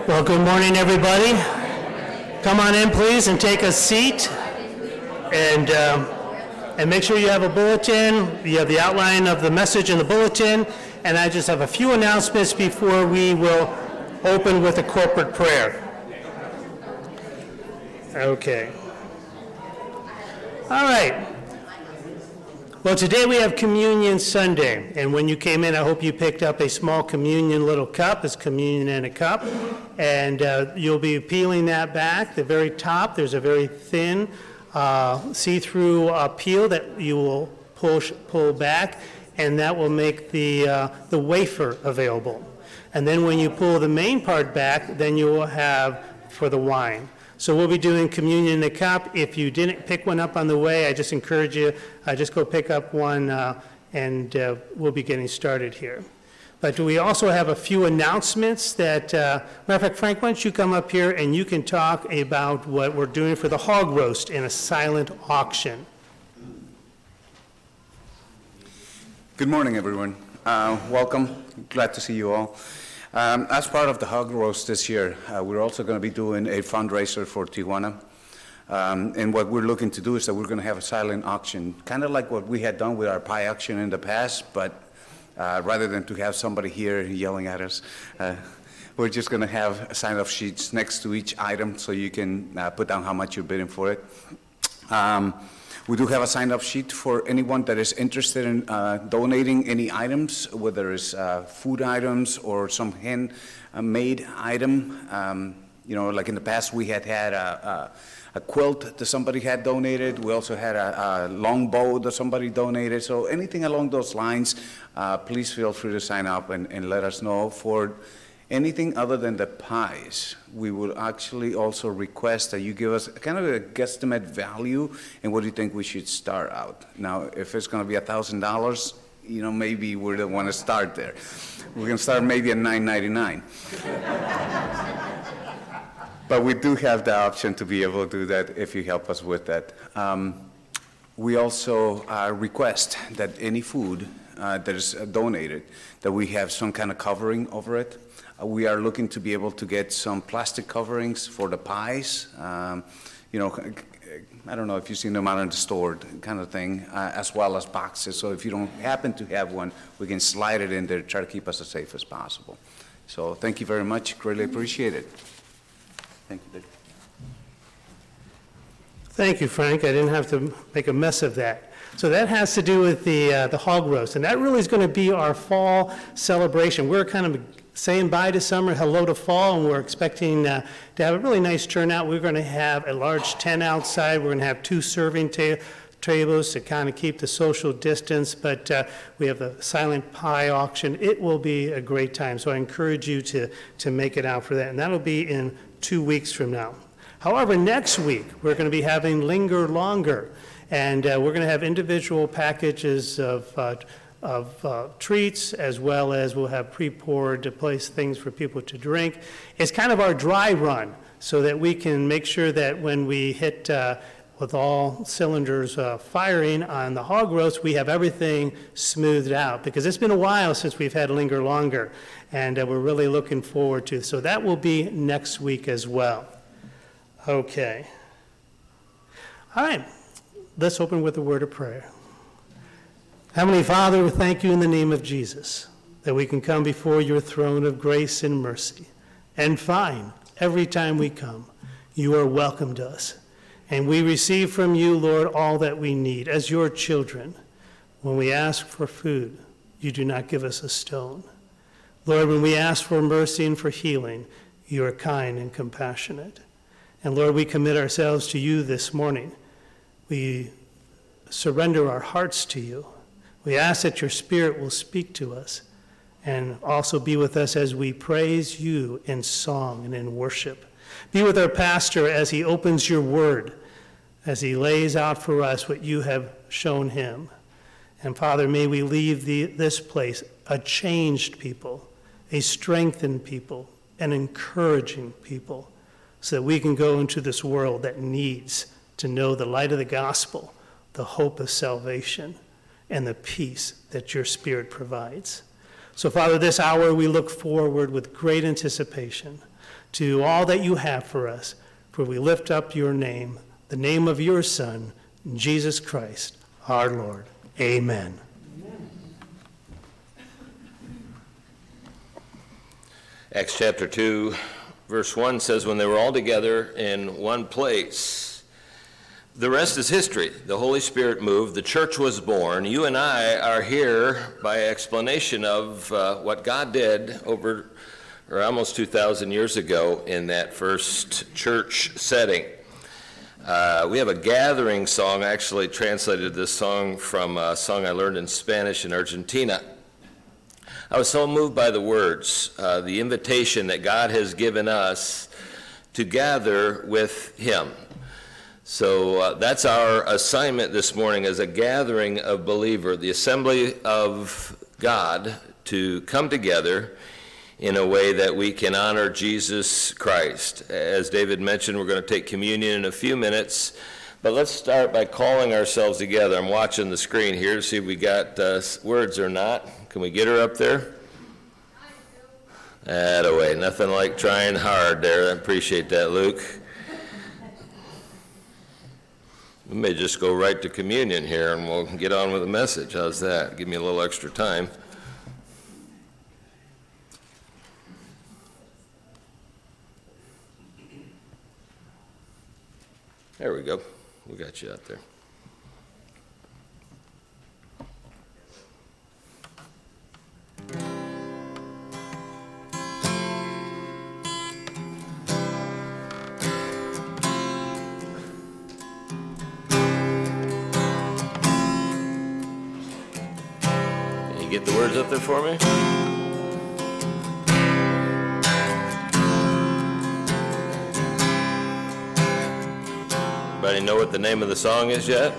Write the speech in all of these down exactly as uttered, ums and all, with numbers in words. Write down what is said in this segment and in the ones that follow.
Well, good morning, everybody. Come on in, please, and take a seat. And um, and make sure you have a bulletin. You have the outline of the message in the bulletin. And I just have a few announcements before we will open with a corporate prayer. Okay. All right. Well, today we have Communion Sunday, and when you came in, I hope you picked up a small communion little cup. It's communion in a cup, and uh, you'll be peeling that back. The very top, there's a very thin, uh, see-through uh, peel that you will push, pull back, and that will make the uh, the wafer available. And then when you pull the main part back, then you will have for the wine. So we'll be doing communion in the cup. If you didn't pick one up on the way, I just encourage you, uh, just go pick up one, uh, and uh, we'll be getting started here. But we also have a few announcements that, uh, matter of fact, Frank, why don't you come up here and you can talk about what we're doing for the hog roast in a silent auction. Good morning, everyone. Uh, welcome. Glad to see you all. Um, as part of the hog roast this year, uh, we're also going to be doing a fundraiser for Tijuana. Um, and what we're looking to do is that we're going to have a silent auction, kind of like what we had done with our pie auction in the past, but uh, rather than to have somebody here yelling at us, uh, we're just going to have sign-off sheets next to each item so you can uh, put down how much you're bidding for it. Um, We do have a sign-up sheet for anyone that is interested in uh, donating any items, whether it's uh, food items or some hand-made item. Um, you know, like in the past, we had had a, a, a quilt that somebody had donated. We also had a, a long bow that somebody donated. So anything along those lines, uh, please feel free to sign up and, and let us know. For anything other than the pies, we will actually also request that you give us kind of a guesstimate value and what do you think we should start out. Now, if it's going to be one thousand dollars, you know, maybe we don't want to start there. We're going to start maybe at nine ninety-nine. But we do have the option to be able to do that if you help us with that. Um, we also uh, request that any food uh, that is donated, that we have some kind of covering over it. We are looking to be able to get some plastic coverings for the pies. Um, you know, I don't know if you've seen them out in the store, kind of thing, uh, as well as boxes. So if you don't happen to have one, we can slide it in there, try to keep us as safe as possible. So thank you very much. Greatly appreciate it. Thank you, Dick. Thank you, Frank. I didn't have to make a mess of that. So that has to do with the uh, the hog roast, and that really is going to be our fall celebration. We're kind of saying bye to summer, hello to fall, and we're expecting uh, to have a really nice turnout. We're going to have a large tent outside. We're going to have two serving ta- tables to kind of keep the social distance, but uh, we have a silent pie auction. It will be a great time, so I encourage you to, to make it out for that, and that'll be in two weeks from now. However, next week, we're going to be having Linger Longer, and uh, we're going to have individual packages of uh, of uh, treats, as well as we'll have pre-poured to place things for people to drink. It's kind of our dry run, so that we can make sure that when we hit uh, with all cylinders uh, firing on the hog roast, we have everything smoothed out, because it's been a while since we've had Linger Longer, and uh, we're really looking forward to it. So that will be next week as well. Okay. All right, let's open with a word of prayer. Heavenly Father, we thank you in the name of Jesus that we can come before your throne of grace and mercy and find every time we come you are welcome to us. And we receive from you, Lord, all that we need as your children. When we ask for food, you do not give us a stone. Lord, when we ask for mercy and for healing, you are kind and compassionate. And Lord, we commit ourselves to you this morning. We surrender our hearts to you. We ask that your Spirit will speak to us and also be with us as we praise you in song and in worship. Be with our pastor as he opens your word, as he lays out for us what you have shown him. And Father, may we leave the, this place a changed people, a strengthened people, an encouraging people, so that we can go into this world that needs to know the light of the gospel, the hope of salvation, and the peace that your Spirit provides. So, Father, this hour we look forward with great anticipation to all that you have for us. For we lift up your name, the name of your Son, Jesus Christ, our Lord. Amen. Acts chapter two, verse one says, when they were all together in one place. The rest is history. The Holy Spirit moved. The church was born. You and I are here by explanation of uh, what God did over or almost two thousand years ago in that first church setting. Uh, we have a gathering song. I actually translated this song from a song I learned in Spanish in Argentina. I was so moved by the words, uh, the invitation that God has given us to gather with him. So uh, that's our assignment this morning as a gathering of believers, the assembly of God, to come together in a way that we can honor Jesus Christ. As David mentioned, we're going to take communion in a few minutes, but let's start by calling ourselves together. I'm watching the screen here to see if we got uh, words or not. Can we get her up there? Attaway, nothing like trying hard there. I appreciate that, Luke. We may just go right to communion here and we'll get on with the message. How's that? Give me a little extra time. There we go. We got you out there. Can you get the words up there for me? Anybody know what the name of the song is yet?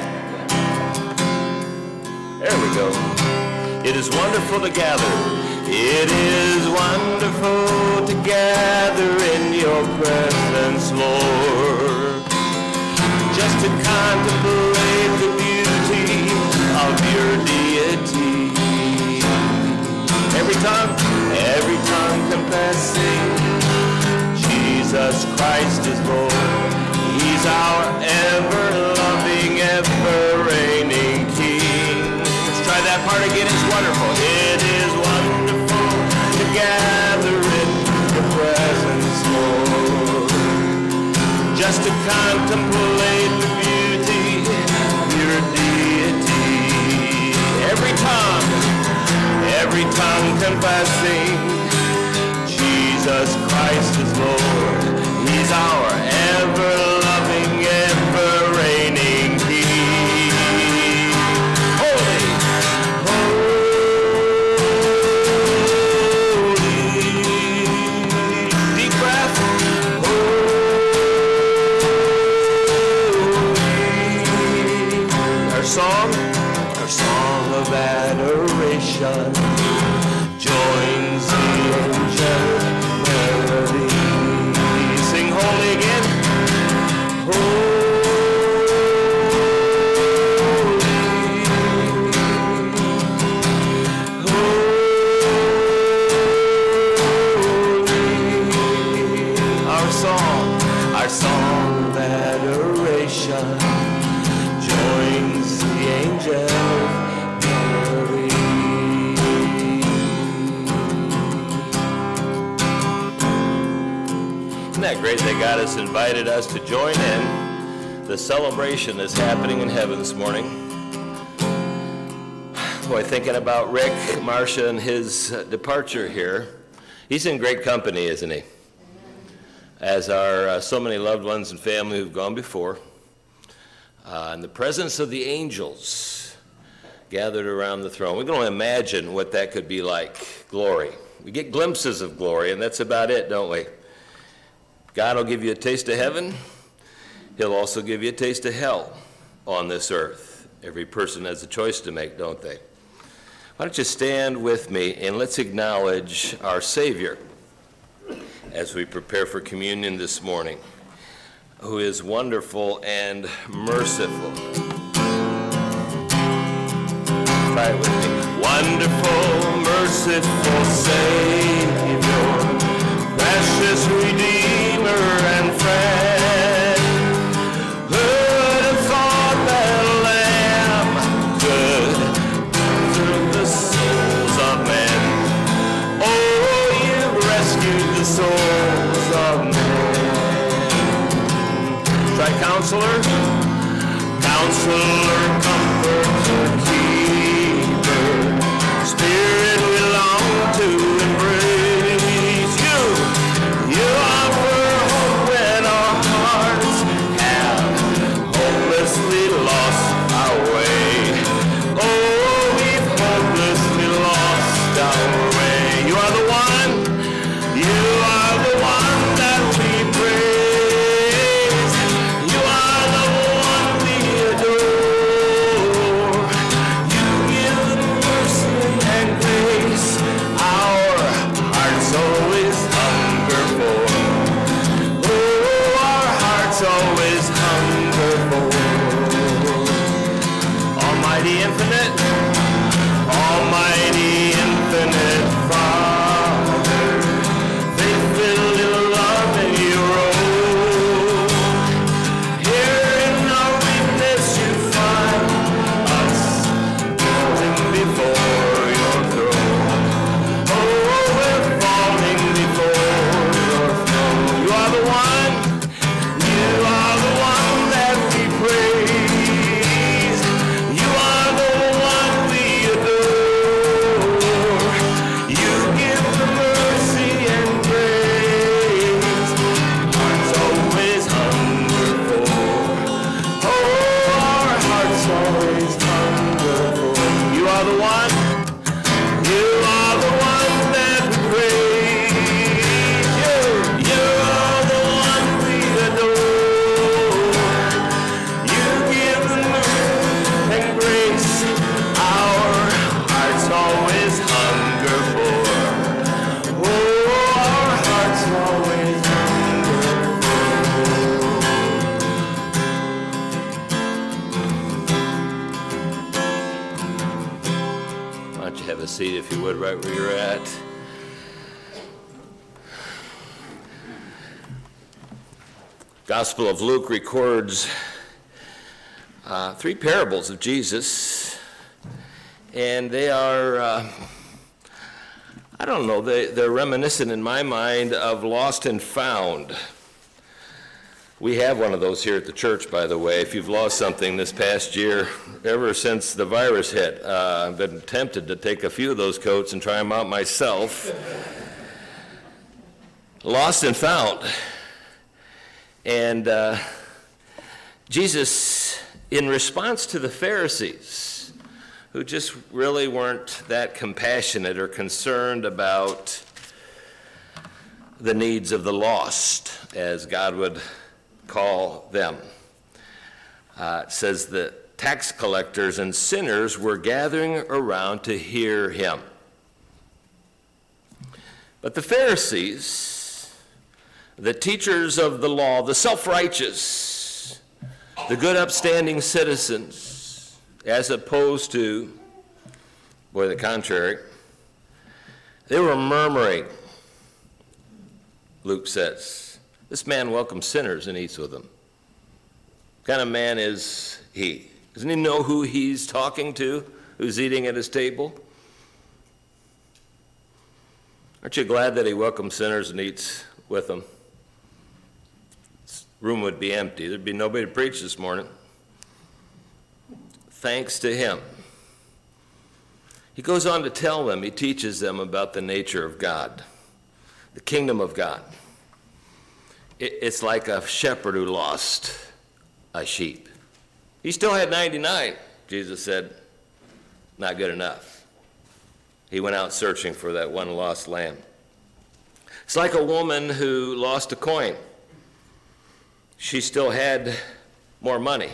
There we go. It is wonderful to gather. It is wonderful to gather in your presence, Lord. Just to contemplate the beauty of your deity. Every tongue, every tongue confessing Jesus Christ is Lord. He's our ever-loving, ever-reigning King. Let's try that part again. It's wonderful. It is wonderful to gather in your presence, Lord. Just to contemplate the beauty of your deity. Every tongue, every tongue confessing Jesus Christ is Lord. He's our ever-loving, ever-reigning King. Holy, holy. Deep breath. Holy. Our song, our song of adoration joins the angelic melody. Sing holy again. Our song, our song of adoration joins the angel melody. Isn't that great that God has invited us to join in the celebration that's happening in heaven this morning? Boy, thinking about Rick, Marcia, and his departure here, he's in great company, isn't he? As are uh, so many loved ones and family who've gone before. Uh, in the presence of the angels gathered around the throne. We can only imagine what that could be like. Glory. We get glimpses of glory, and that's about it, don't we? God will give you a taste of heaven. He'll also give you a taste of hell on this earth. Every person has a choice to make, don't they? Why don't you stand with me and let's acknowledge our Savior as we prepare for communion this morning, who is wonderful and merciful. Try it with me. Wonderful, merciful Savior, precious Counselor, Counselor, Comforter, Keeper, Spirit we long to embrace you. You offer hope when our hearts have hopelessly lost our way. Oh, we've hopelessly lost our way. You are the one, you are the one that we praise. You are the one we adore. You give mercy and grace. Our hearts always hunger for. Oh, our hearts always hunger for. Almighty infinite, Almighty infinite Father, faith-filled in love and your own. Here in our weakness you find us, falling before your throne. Oh, we're falling before your throne. You are the one, you are the one that we praise. You are the one we adore. You give the mercy and grace. Hearts always hunger for. Oh, our hearts always hunger for. You are the one. You are the one that we praise. You, you are the one we adore. You give the mercy and grace. Our hearts always hunger for. Oh, our hearts always hunger for. Why don't you have a seat, if you would, right where you're at. Gospel of Luke records uh, three parables of Jesus, and they are, uh, I don't know, they, they're reminiscent in my mind of Lost and Found. We have one of those here at the church, by the way. If you've lost something this past year, ever since the virus hit, uh, I've been tempted to take a few of those coats and try them out myself. Lost and Found. And uh, Jesus, in response to the Pharisees, who just really weren't that compassionate or concerned about the needs of the lost, as God would call them, uh, it says that tax collectors and sinners were gathering around to hear him. But the Pharisees, the teachers of the law, the self-righteous, the good upstanding citizens, as opposed to, boy, the contrary, they were murmuring, Luke says. This man welcomes sinners and eats with them. What kind of man is he? Doesn't he know who he's talking to, who's eating at his table? Aren't you glad that he welcomes sinners and eats with them? This room would be empty. There'd be nobody to preach this morning. Thanks to him. He goes on to tell them, he teaches them about the nature of God, the kingdom of God. It's like a shepherd who lost a sheep. He still had ninety-nine, Jesus said, not good enough. He went out searching for that one lost lamb. It's like a woman who lost a coin. She still had more money.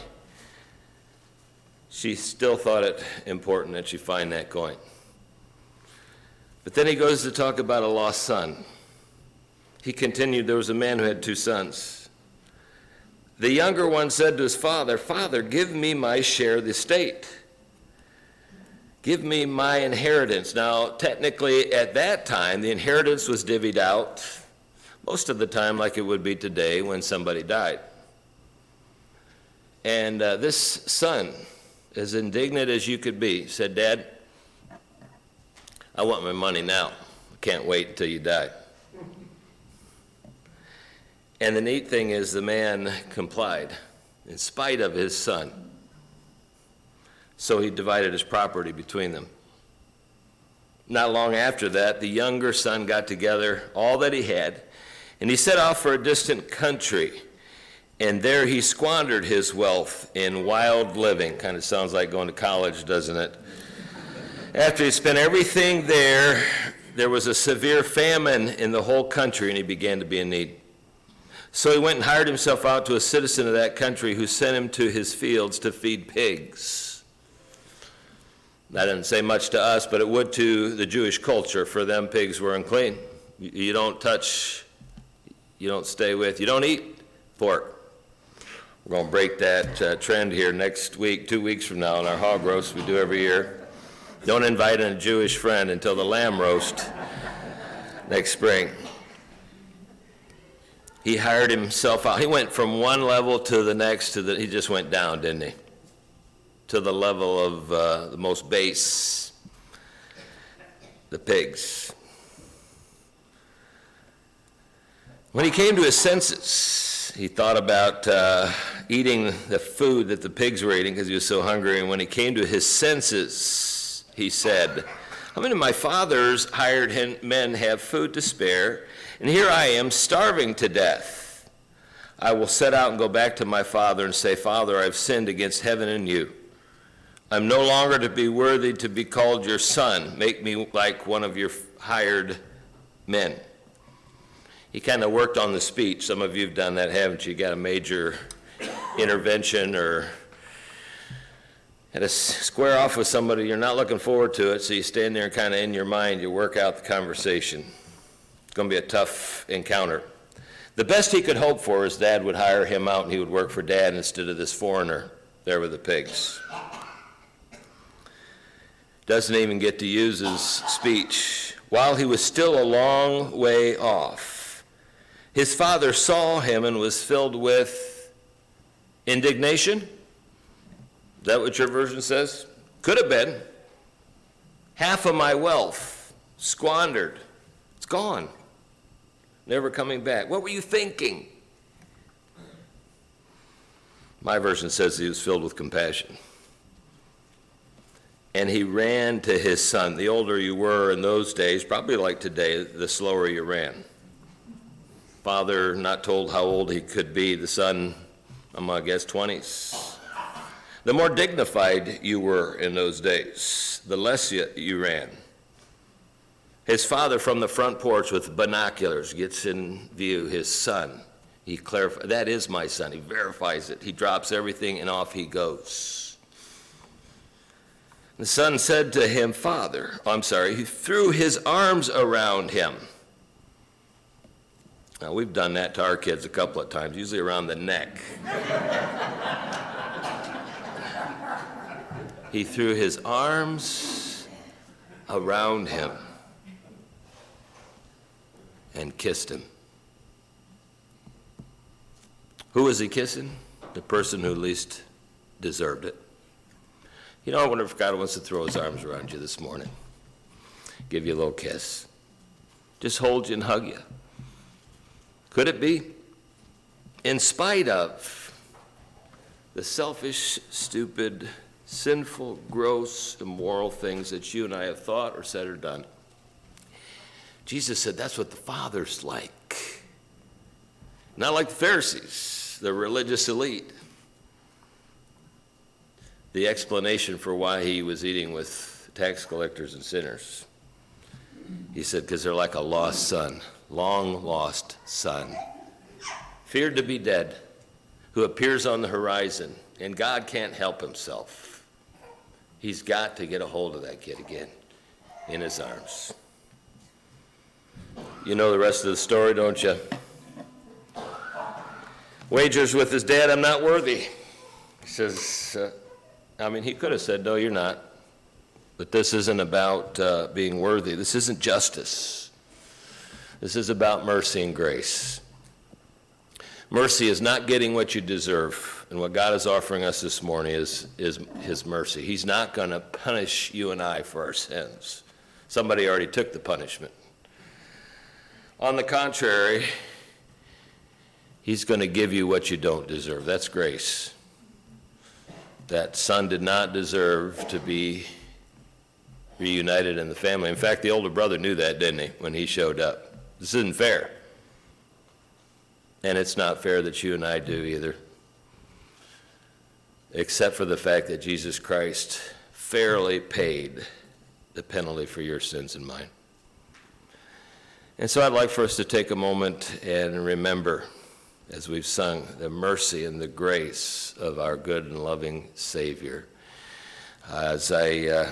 She still thought it important that she find that coin. But then he goes to talk about a lost son. He continued, there was a man who had two sons. The younger one said to his father, "Father, give me my share of the estate. Give me my inheritance." Now, technically, at that time, the inheritance was divvied out most of the time like it would be today when somebody died. And uh, this son, as indignant as you could be, said, "Dad, I want my money now. I can't wait until you die." And the neat thing is the man complied. in spite of his son. So he divided his property between them. Not long after that, the younger son got together all that he had, and he set off for a distant country. And there he squandered his wealth in wild living. Kind of sounds like going to college, doesn't it? After he spent everything there, there was a severe famine in the whole country, and he began to be in need. So he went and hired himself out to a citizen of that country who sent him to his fields to feed pigs. That didn't say much to us, but it would to the Jewish culture. For them, pigs were unclean. You don't touch, you don't stay with, you don't eat pork. We're going to break that uh, trend here next week, two weeks from now, in our hog roast we do every year. Don't invite a Jewish friend until the lamb roast next spring. He hired himself out. He went from one level to the next to the, he just went down, didn't he? To the level of uh, the most base, the pigs. When he came to his senses, he thought about uh, eating the food that the pigs were eating because he was so hungry. And when he came to his senses, he said, how many of my father's hired men have food to spare? And here I am starving to death. I will set out and go back to my father and say, Father, I've sinned against heaven and you. I'm no longer to be worthy to be called your son. Make me like one of your hired men. He kind of worked on the speech. Some of you have done that, haven't you? You got a major intervention or had to square off with somebody. You're not looking forward to it, so you stand there and kind of in your mind, you work out the conversation. It's going to be a tough encounter. The best he could hope for is Dad would hire him out and he would work for Dad instead of this foreigner there with the pigs. Doesn't even get to use his speech. While he was still a long way off, his father saw him and was filled with indignation. Is that what your version says? Could have been. Half of my wealth squandered. It's gone. Never coming back. What were you thinking? My version says he was filled with compassion. And he ran to his son. The older you were in those days, probably like today, the slower you ran. Father not told how old he could be. The son, I'm going to guess twenties. The more dignified you were in those days, the less you, you ran. His father from the front porch with binoculars gets in view his son. He clarifies, that is my son. He verifies it. He drops everything and off he goes. The son said to him, Father, oh, I'm sorry, he threw his arms around him. Now, we've done that to our kids a couple of times, usually around the neck. He threw his arms around him and kissed him. Who was he kissing? The person who least deserved it. You know, I wonder if God wants to throw his arms around you this morning, give you a little kiss, just hold you and hug you. Could it be? In spite of the selfish, stupid, sinful, gross, immoral things that you and I have thought or said or done, Jesus said that's what the Father's like. Not like the Pharisees, the religious elite. The explanation for why he was eating with tax collectors and sinners. He said, because they're like a lost son, long lost son, feared to be dead, who appears on the horizon, and God can't help himself. He's got to get a hold of that kid again in his arms. You know the rest of the story, don't you? Wagers with his dad, I'm not worthy. He says, uh, I mean, he could have said, no, you're not. But this isn't about uh, being worthy. This isn't justice. This is about mercy and grace. Mercy is not getting what you deserve. And what God is offering us this morning is, is his mercy. He's not going to punish you and I for our sins. Somebody already took the punishment. On the contrary, he's going to give you what you don't deserve. That's grace. That son did not deserve to be reunited in the family. In fact, the older brother knew that, didn't he, when he showed up? This isn't fair. And it's not fair that you and I do either, except for the fact that Jesus Christ fairly paid the penalty for your sins and mine. And so I'd like for us to take a moment and remember, as we've sung, the mercy and the grace of our good and loving Savior. Uh, as I, uh,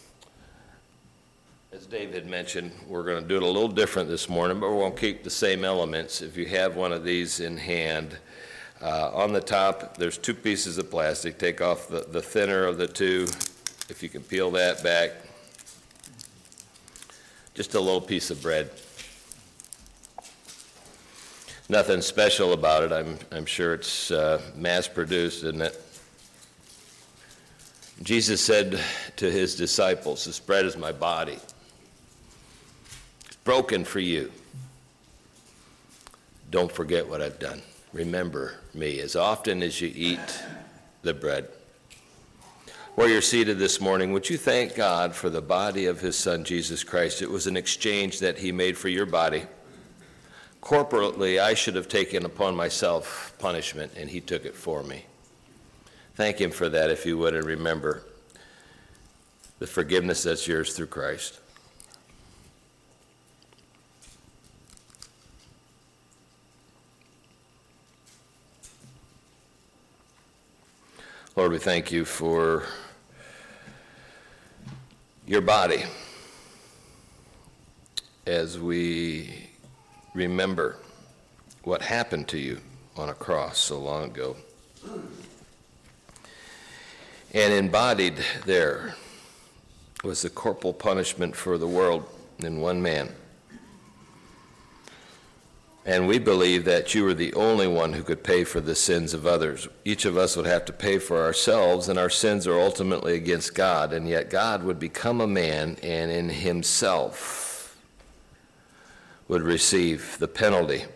as Dave had mentioned, we're going to do it a little different this morning, but we're going to keep the same elements. If you have one of these in hand, uh, on the top, there's two pieces of plastic. Take off the, the thinner of the two, if you can peel that back. Just a little piece of bread. Nothing special about it. I'm, I'm sure it's uh, mass-produced, isn't it? Jesus said to his disciples, "This bread is my body. It's broken for you. Don't forget what I've done. Remember me as often as you eat the bread." Where you're seated this morning, would you thank God for the body of his Son, Jesus Christ? It was an exchange that he made for your body. Corporately, I should have taken upon myself punishment, and he took it for me. Thank him for that, if you would, and remember the forgiveness that's yours through Christ. Lord, we thank you for your body as we remember what happened to you on a cross so long ago. And embodied there was the corporal punishment for the world in one man. And we believe that you were the only one who could pay for the sins of others. Each of us would have to pay for ourselves, and our sins are ultimately against God. And yet God would become a man, and in himself would receive the penalty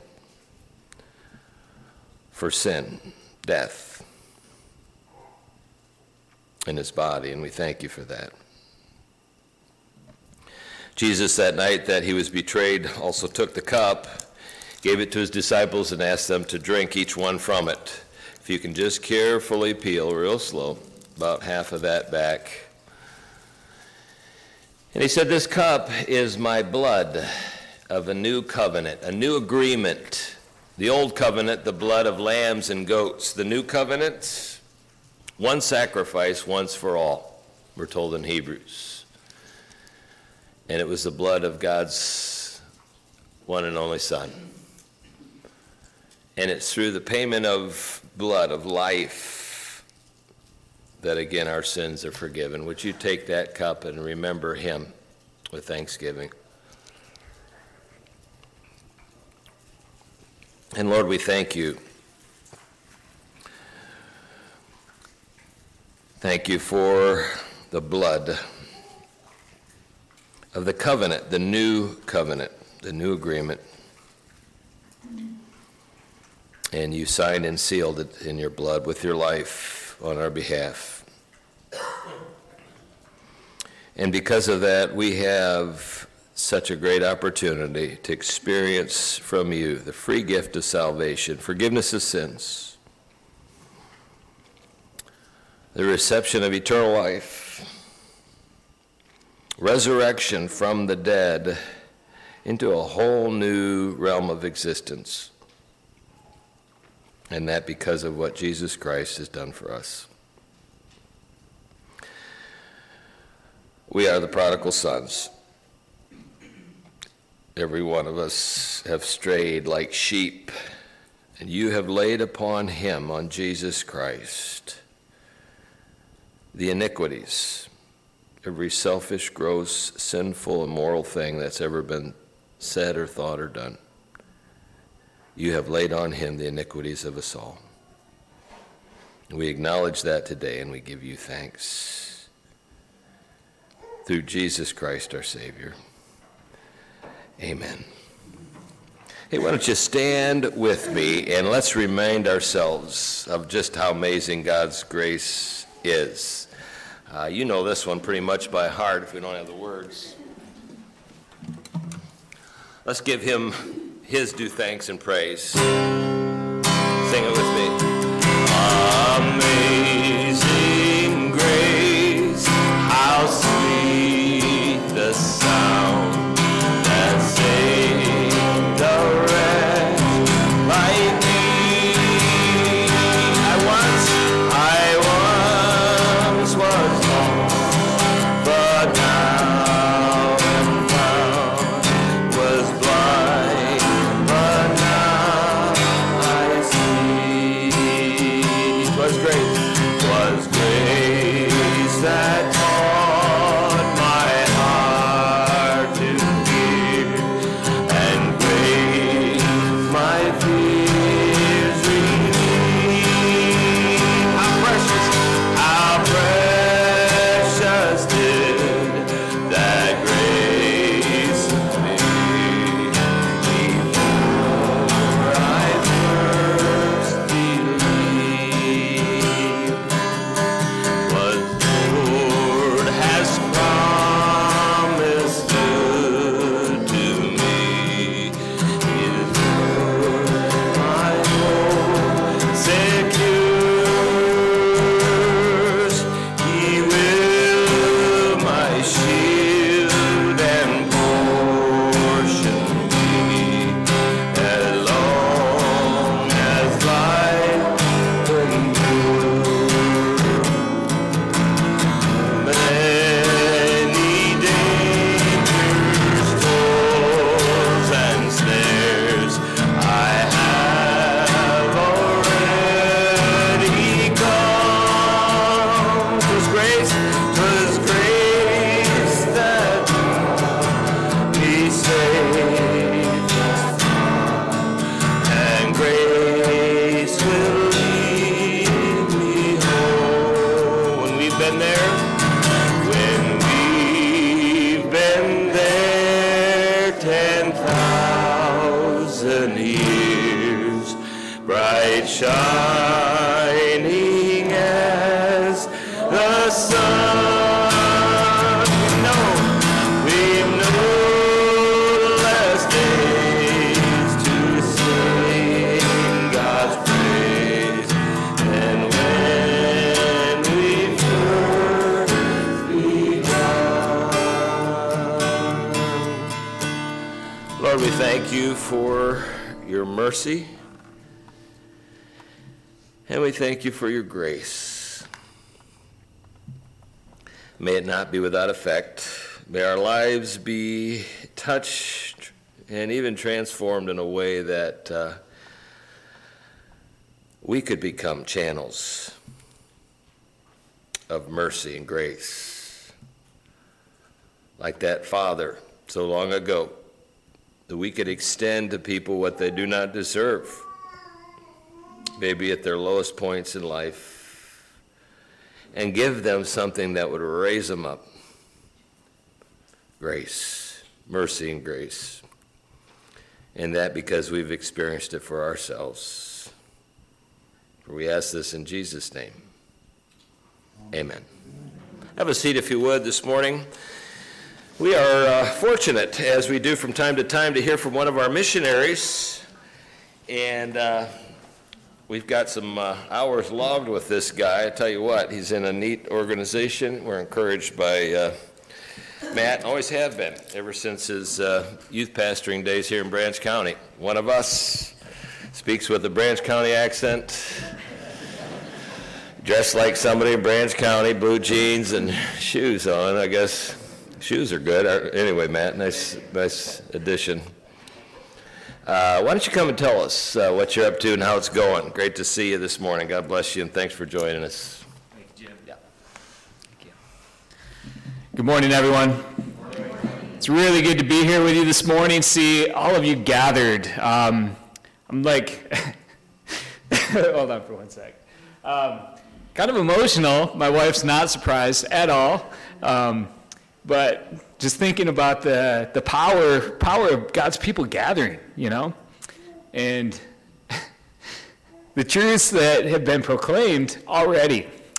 for sin, death, in his body, and we thank you for that. Jesus, that night that he was betrayed, also took the cup, gave it to his disciples, and asked them to drink each one from it. If you can just carefully peel, real slow, about half of that back. And he said, "This cup is my blood of a new covenant, a new agreement." The old covenant, the blood of lambs and goats. The new covenant, one sacrifice once for all, we're told in Hebrews. And it was the blood of God's one and only Son. And it's through the payment of blood, of life, that again our sins are forgiven. Would you take that cup and remember him with thanksgiving? And Lord, we thank you. Thank you for the blood of the covenant, the new covenant, the new agreement. And you signed and sealed it in your blood with your life on our behalf. And because of that, we have such a great opportunity to experience from you the free gift of salvation, forgiveness of sins, the reception of eternal life, resurrection from the dead into a whole new realm of existence. And that because of what Jesus Christ has done for us. We are the prodigal sons. Every one of us have strayed like sheep, and you have laid upon him, on Jesus Christ, the iniquities, every selfish, gross, sinful, immoral thing that's ever been said or thought or done. You have laid on him the iniquities of us all. We acknowledge that today, and we give you thanks. Through Jesus Christ, our Savior. Amen. Hey, why don't you stand with me, and let's remind ourselves of just how amazing God's grace is. Uh, you know this one pretty much by heart if we don't have the words. Let's give him his due thanks and praise. Sing it with me. Amazing grace, how sweet the sound that saved a wretch like me. I once, I once was lost, but now am found. Was blind, but now I see. 'Twas grace, 'twas grace that taught my heart to fear, and grace my fears relieved. How precious, how precious did that grace appear before I first believed. What the Lord has promised good to me is good, my hope secures. He will my shield and portion be, as long as life endures. Many dangers, toils, and snares I have already gone. 'Twas grace, 'twas grace that me saved, and grace will lead me home. When we've been there, when we've been there ten thousand years, bright shining as the sun. We know, we know the last days to sing God's praise, and when we first begun. Lord, we thank you for your mercy, and we thank you for your grace. May it not be without effect. May our lives be touched and even transformed in a way that uh, we could become channels of mercy and grace, like that father so long ago, that we could extend to people what they do not deserve, maybe at their lowest points in life, and give them something that would raise them up. Grace, mercy and grace. And that because we've experienced it for ourselves. For we ask this in Jesus' name. Amen. Have a seat if you would this morning. We are uh, fortunate, as we do from time to time, to hear from one of our missionaries. And uh, we've got some uh, hours logged with this guy. I tell you what, he's in a neat organization. We're encouraged by uh, Matt, always have been, ever since his uh, youth pastoring days here in Branch County. One of us speaks with a Branch County accent, dressed like somebody in Branch County, blue jeans and shoes on. I guess shoes are good. Uh, Anyway, Matt, nice, nice addition. Uh, why don't you come and tell us uh, what you're up to and how it's going? Great to see you this morning. God bless you, and thanks for joining us. Thank you, Jim. Yeah. Thank you. Good morning, everyone. It's really good to be here with you this morning, see all of you gathered. Um, I'm like, hold on for one sec. Um, kind of emotional. My wife's not surprised at all. Um, but just thinking about the, the power, power of God's people gathering, you know, and the truths that have been proclaimed already.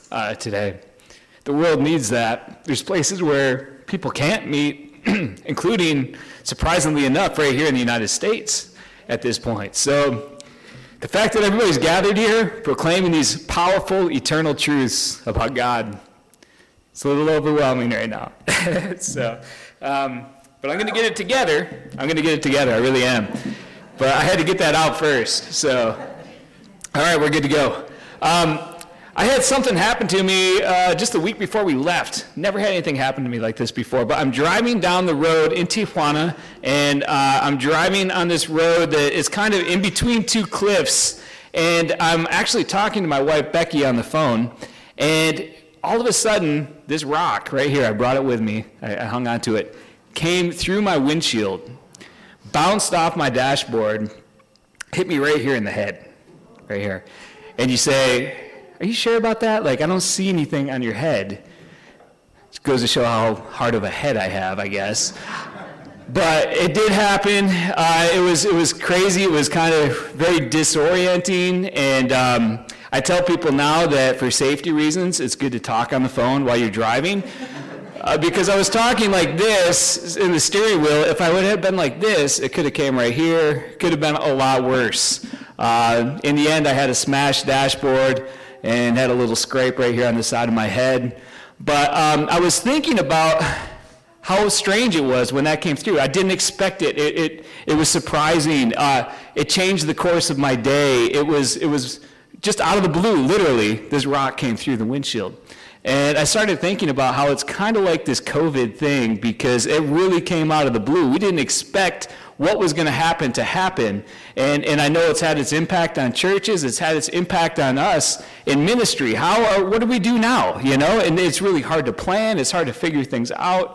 uh, today. The world needs that. There's places where people can't meet, including, surprisingly enough, right here in the United States at this point. So the fact that everybody's gathered here proclaiming these powerful, eternal truths about God, it's a little overwhelming right now. so, um, but I'm going to get it together. I'm going to get it together. I really am. But I had to get that out first. So, all right, we're good to go. Um, I had something happen to me uh, just a week before we left. Never had anything happen to me like this before, but I'm driving down the road in Tijuana, and uh, I'm driving on this road that is kind of in between two cliffs, and I'm actually talking to my wife, Becky, on the phone, and all of a sudden, this rock right here, I brought it with me, I, I hung on to it, came through my windshield, bounced off my dashboard, hit me right here in the head, right here. And you say, are you sure about that? Like, I don't see anything on your head. It goes to show how hard of a head I have, I guess. But it did happen. Uh, it was it was crazy. It was kind of very disorienting. And um, I tell people now that for safety reasons, it's good to talk on the phone while you're driving. Uh, because I was talking like this in the steering wheel. If I would have been like this, it could have came right here. It could have been a lot worse. Uh, in the end, I had a smashed dashboard and had a little scrape right here on the side of my head. But um, I was thinking about how strange it was when that came through. I didn't expect it. It it, it was surprising. Uh, it changed the course of my day. It was it was just out of the blue, literally, this rock came through the windshield. And I started thinking about how it's kind of like this COVID thing, because it really came out of the blue. We didn't expect what was going to happen to happen. And, and I know it's had its impact on churches. It's had its impact on us in ministry. How are, what do we do now? You know, and it's really hard to plan. It's hard to figure things out.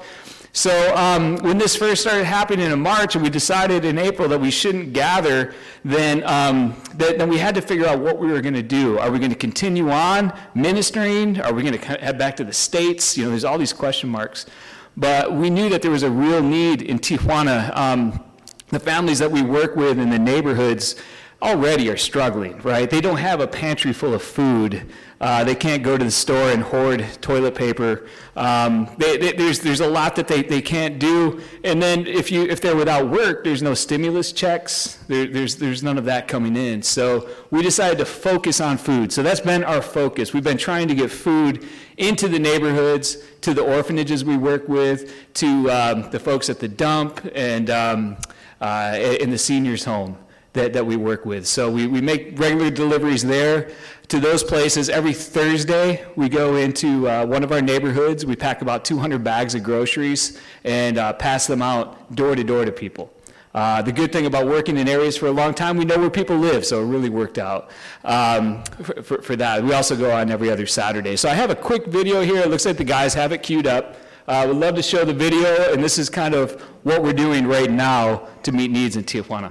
So um, when this first started happening in March, and we decided in April that we shouldn't gather, then, um, that, then we had to figure out what we were going to do. Are we going to continue on ministering? Are we going to head back to the States? You know, there's all these question marks. But we knew that there was a real need in Tijuana. Um, the families that we work with in the neighborhoods already are struggling, right? They don't have a pantry full of food. Uh, they can't go to the store and hoard toilet paper. Um, they, they, there's there's a lot that they, they can't do. And then if you if they're without work, there's no stimulus checks. There, there's there's none of that coming in. So we decided to focus on food. So that's been our focus. We've been trying to get food into the neighborhoods, to the orphanages we work with, to um, the folks at the dump, and um, uh, in the seniors' home that, that we work with. So we, we make regular deliveries there to those places. Every Thursday, we go into uh, one of our neighborhoods. We pack about two hundred bags of groceries and uh, pass them out door to door to people. Uh, the good thing about working in areas for a long time, we know where people live, so it really worked out um, for, for, for that. We also go on every other Saturday. So I have a quick video here. It looks like the guys have it queued up. I uh, would love to show the video, and this is kind of what we're doing right now to meet needs in Tijuana.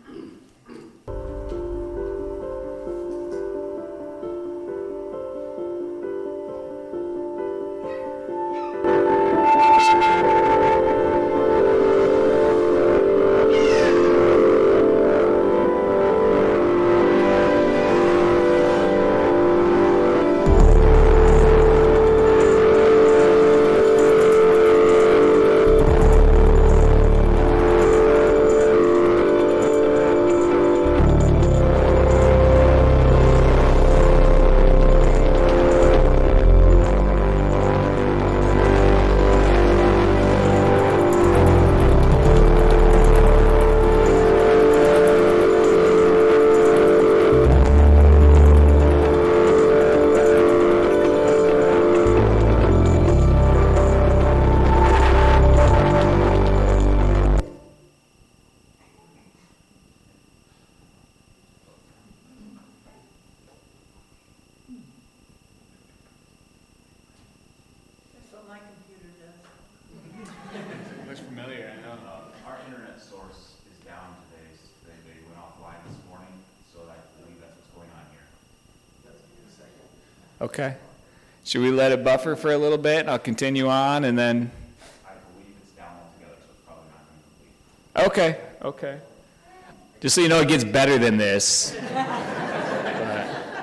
Okay. Should we let it buffer for a little bit? I'll continue on, and then... I believe it's down altogether, so it's probably not going to complete. Okay, okay. Just so you know, it gets better than this. But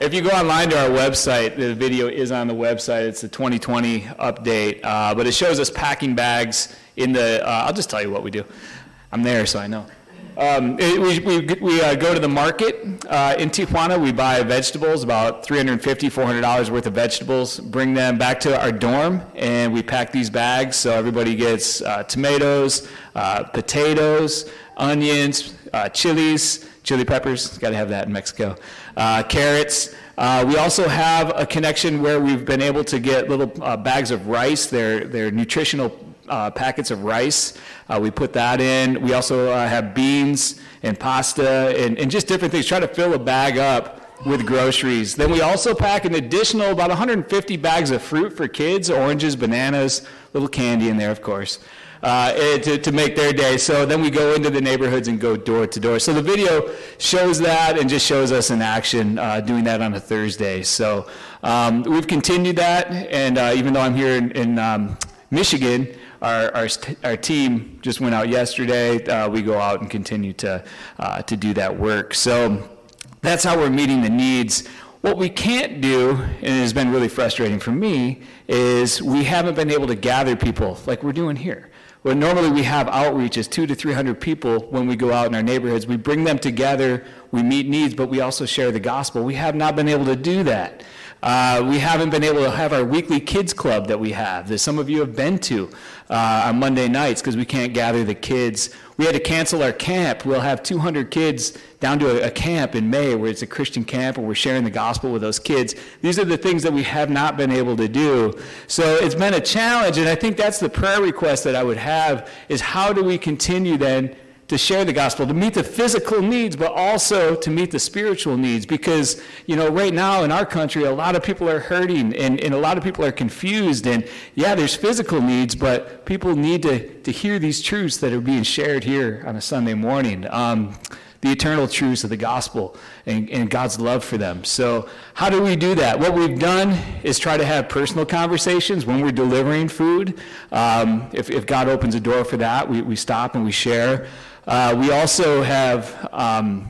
if you go online to our website, the video is on the website. It's the twenty twenty update, uh, but it shows us packing bags in the, uh, I'll just tell you what we do. I'm there, so I know. Um, it, we we, we uh, go to the market uh, in Tijuana. We buy vegetables, about three hundred fifty dollars, four hundred dollars worth of vegetables, bring them back to our dorm, and we pack these bags so everybody gets uh, tomatoes, uh, potatoes, onions, uh, chilies, chili peppers, got to have that in Mexico, uh, carrots. Uh, we also have a connection where we've been able to get little uh, bags of rice. They're, they're nutritional Uh, packets of rice. Uh, we put that in. We also uh, have beans and pasta and, and just different things. Try to fill a bag up with groceries. Then we also pack an additional about one hundred fifty bags of fruit for kids, oranges, bananas, little candy in there, of course, uh, to, to make their day. So then we go into the neighborhoods and go door to door. So the video shows that and just shows us in action uh, doing that on a Thursday. So um, we've continued that, and uh, even though I'm here in, in um, Michigan, Our, our, our team just went out yesterday. Uh, we go out and continue to, uh, to do that work. So that's how we're meeting the needs. What we can't do, and it has been really frustrating for me, is we haven't been able to gather people like we're doing here. Well, normally we have outreaches, two to three hundred people when we go out in our neighborhoods. We bring them together, we meet needs, but we also share the gospel. We have not been able to do that. Uh, we haven't been able to have our weekly kids club that we have, that some of you have been to uh, on Monday nights because we can't gather the kids. We had to cancel our camp. We'll have two hundred kids down to a, a camp in May where it's a Christian camp where we're sharing the gospel with those kids. These are the things that we have not been able to do. So it's been a challenge, and I think that's the prayer request that I would have is how do we continue then to share the gospel, to meet the physical needs, but also to meet the spiritual needs. Because, you know, right now in our country, a lot of people are hurting and, and a lot of people are confused. And yeah, there's physical needs, but people need to, to hear these truths that are being shared here on a Sunday morning. Um, the eternal truths of the gospel and, and God's love for them. So how do we do that? What we've done is try to have personal conversations when we're delivering food. Um, if, if God opens a door for that, we, we stop and we share. Uh, we also have, um,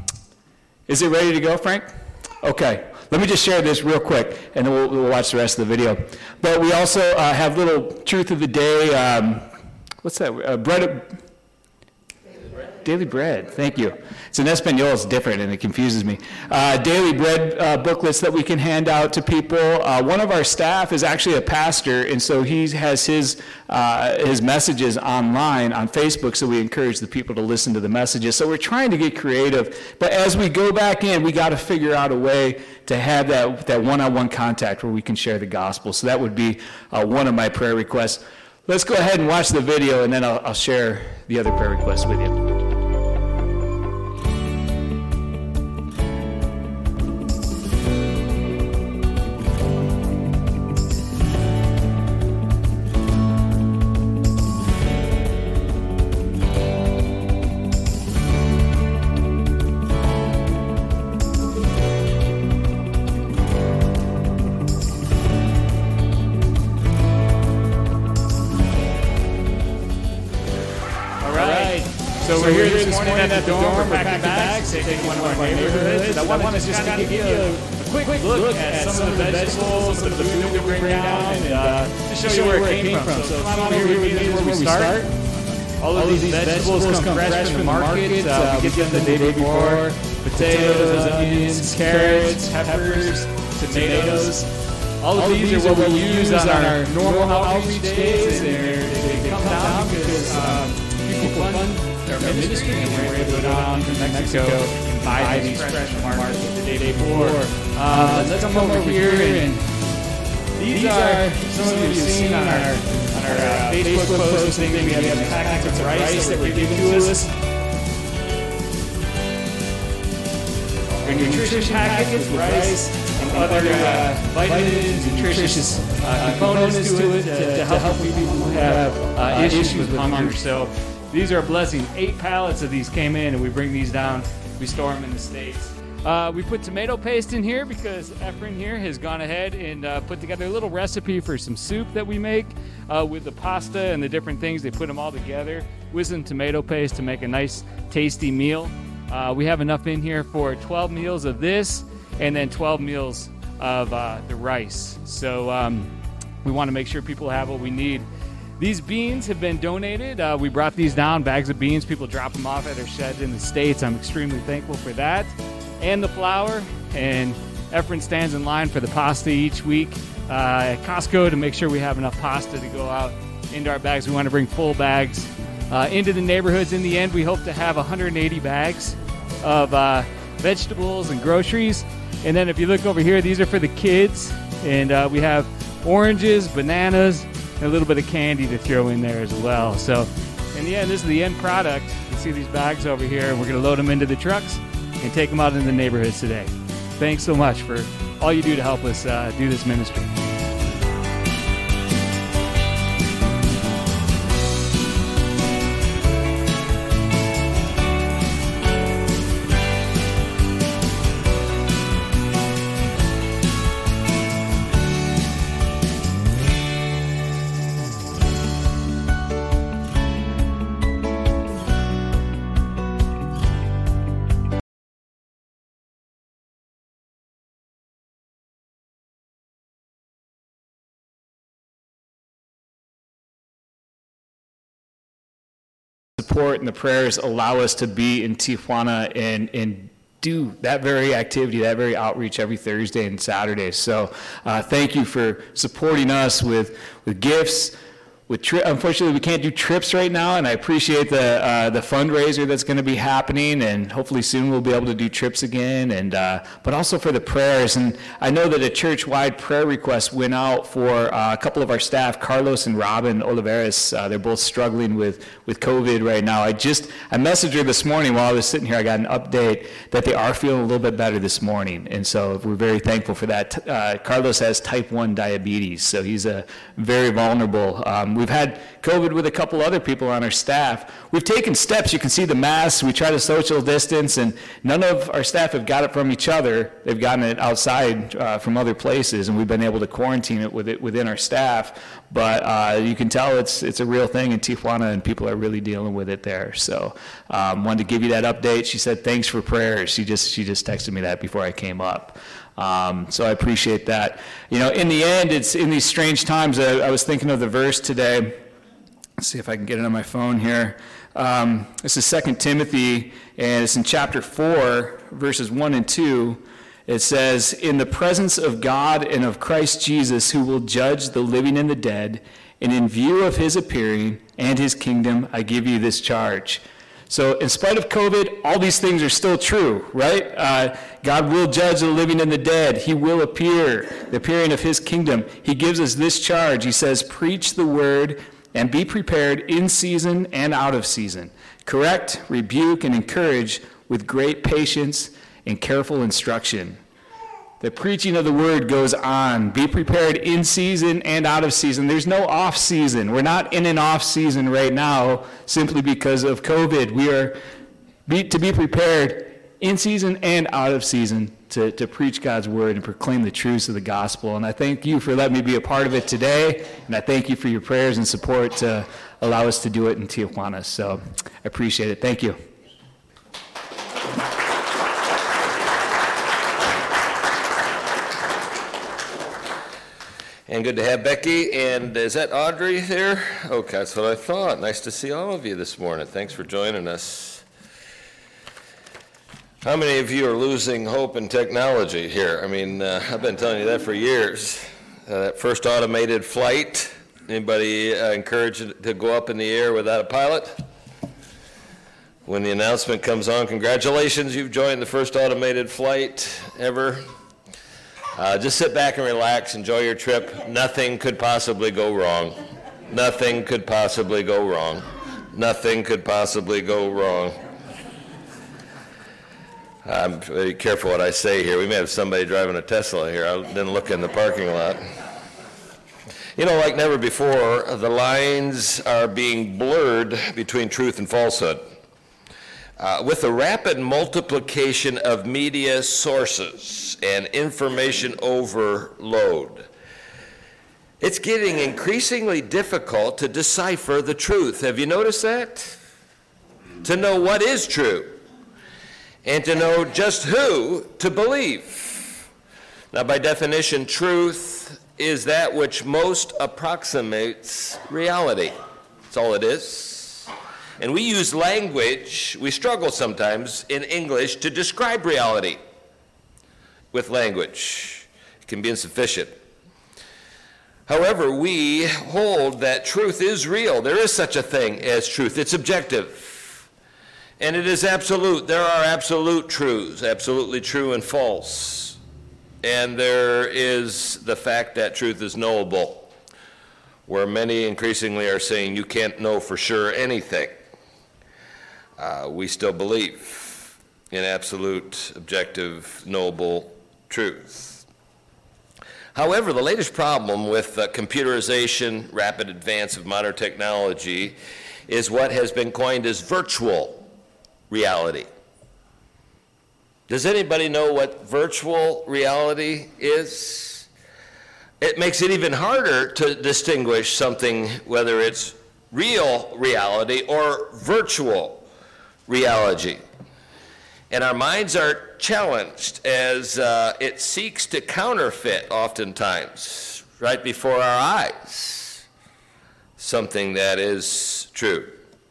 is it ready to go, Frank? Okay, let me just share this real quick, and then we'll, we'll watch the rest of the video. But we also uh, have little truth of the day, um, what's that, uh, bread, of, Daily Bread, thank you. It's in Espanol, it's different, and it confuses me. Uh, daily Bread uh, booklets that we can hand out to people. Uh, one of our staff is actually a pastor, and so he has his uh, his messages online on Facebook, so we encourage the people to listen to the messages. So we're trying to get creative, but as we go back in, we got to figure out a way to have that, that one-on-one contact where we can share the gospel. So that would be uh, one of my prayer requests. Let's go ahead and watch the video, and then I'll, I'll share the other prayer requests with you. So we're here this morning at the dorm, we're packing bags, taking one of our neighborhoods. I want to just to give you a quick look at some of the vegetables, some of the food that we bring down, and uh, just show you where it came from. So come on over here with me, this is where we start. All of these vegetables come fresh from the market. Uh, we get them the day before. Potatoes, onions, carrots, peppers, tomatoes. All of these are what we use on our normal outreach days. They come down because people fund our ministry, and we're able to go down to Mexico and buy these fresh from the market the day before. Uh, let's come over here, and these are some of you have seen on our on our uh, Facebook posts. Things we have packets of rice that were given to us. Our nutrition packets with rice and other uh, vitamins, nutritious uh, components to it to, to help people who have uh, issues with hunger. So these are a blessing. Eight pallets of these came in, and we bring these down. We store them in the States. Uh, we put tomato paste in here because Efren here has gone ahead and uh, put together a little recipe for some soup that we make uh, with the pasta and the different things. They put them all together with some tomato paste to make a nice, tasty meal. Uh, we have enough in here for twelve meals of this. and then twelve meals of uh, the rice. So um, we want to make sure people have what we need. These beans have been donated. Uh, we brought these down, bags of beans. People drop them off at our shed in the States. I'm extremely thankful for that. And the flour. And Efren stands in line for the pasta each week uh, at Costco to make sure we have enough pasta to go out into our bags. We want to bring full bags uh, into the neighborhoods. In the end, we hope to have one hundred eighty bags of uh, vegetables and groceries. And then if you look over here, these are for the kids. And uh, we have oranges, bananas, and a little bit of candy to throw in there as well. So in the end, this is the end product. You see these bags over here, and we're going to load them into the trucks and take them out in the neighborhoods today. Thanks so much for all you do to help us uh, do this ministry. Support and the prayers allow us to be in Tijuana and, and do that very activity, that very outreach every Thursday and Saturday. So uh, thank you for supporting us with, with gifts. With tri- Unfortunately, we can't do trips right now, and I appreciate the uh, the fundraiser that's going to be happening, and hopefully soon we'll be able to do trips again. And uh, but also for the prayers, and I know that a church-wide prayer request went out for uh, a couple of our staff, Carlos and Robin Oliveras. Uh, they're both struggling with with COVID right now. I just I messaged her this morning while I was sitting here. I got an update that they are feeling a little bit better this morning, and so we're very thankful for that. Uh, Carlos has type one diabetes, so he's a very vulnerable. Um, We've had COVID with a couple other people on our staff. We've taken steps. You can see the masks. We try to social distance, and none of our staff have got it from each other. They've gotten it outside uh, from other places, and we've been able to quarantine it, with it within our staff. But uh, you can tell it's it's a real thing in Tijuana, and people are really dealing with it there. So um, wanted to give you that update. She said, thanks for prayers. She just, she just texted me that before I came up. Um, so I appreciate that. You know, in the end, it's in these strange times. I, I was thinking of the verse today. Let's see if I can get it on my phone here. Um, this is Second Timothy, and it's in chapter four, verses one and two. It says, "In the presence of God and of Christ Jesus, who will judge the living and the dead, and in view of his appearing and his kingdom, I give you this charge." So in spite of COVID, all these things are still true, right? Uh, God will judge the living and the dead. He will appear, the appearing of his kingdom. He gives us this charge. He says, preach the word and be prepared in season and out of season. Correct, rebuke, and encourage with great patience and careful instruction. The preaching of the word goes on. Be prepared in season and out of season. There's no off season. We're not in an off season right now simply because of COVID. We are be, to be prepared in season and out of season to, to preach God's word and proclaim the truths of the gospel. And I thank you for letting me be a part of it today. And I thank you for your prayers and support to allow us to do it in Tijuana. So I appreciate it. Thank you. And good to have Becky, and is that Audrey there? Okay, that's what I thought. Nice to see all of you this morning. Thanks for joining us. How many of you are losing hope in technology here? I mean, uh, I've been telling you that for years. Uh, that first automated flight, anybody uh, encouraged to go up in the air without a pilot? When the announcement comes on, congratulations, you've joined the first automated flight ever. Uh, just sit back and relax, enjoy your trip. Nothing could possibly go wrong. Nothing could possibly go wrong. Nothing could possibly go wrong. I'm very careful what I say here. We may have somebody driving a Tesla here. I didn't look in the parking lot. You know, like never before, the lines are being blurred between truth and falsehood. Uh, with the rapid multiplication of media sources and information overload, it's getting increasingly difficult to decipher the truth. Have you noticed that? To know what is true and to know just who to believe. Now, by definition, truth is that which most approximates reality. That's all it is. And we use language, we struggle sometimes in English to describe reality with language. It can be insufficient. However, we hold that truth is real. There is such a thing as truth. It's objective. And it is absolute. There are absolute truths, absolutely true and false. And there is the fact that truth is knowable, where many increasingly are saying you can't know for sure anything. Uh, we still believe in absolute, objective, knowable truth. However, the latest problem with uh, computerization, rapid advance of modern technology, is what has been coined as virtual reality. Does anybody know what virtual reality is? It makes it even harder to distinguish something, whether it's real reality or virtual reality. And our minds are challenged as uh, it seeks to counterfeit, oftentimes, right before our eyes, something that is true.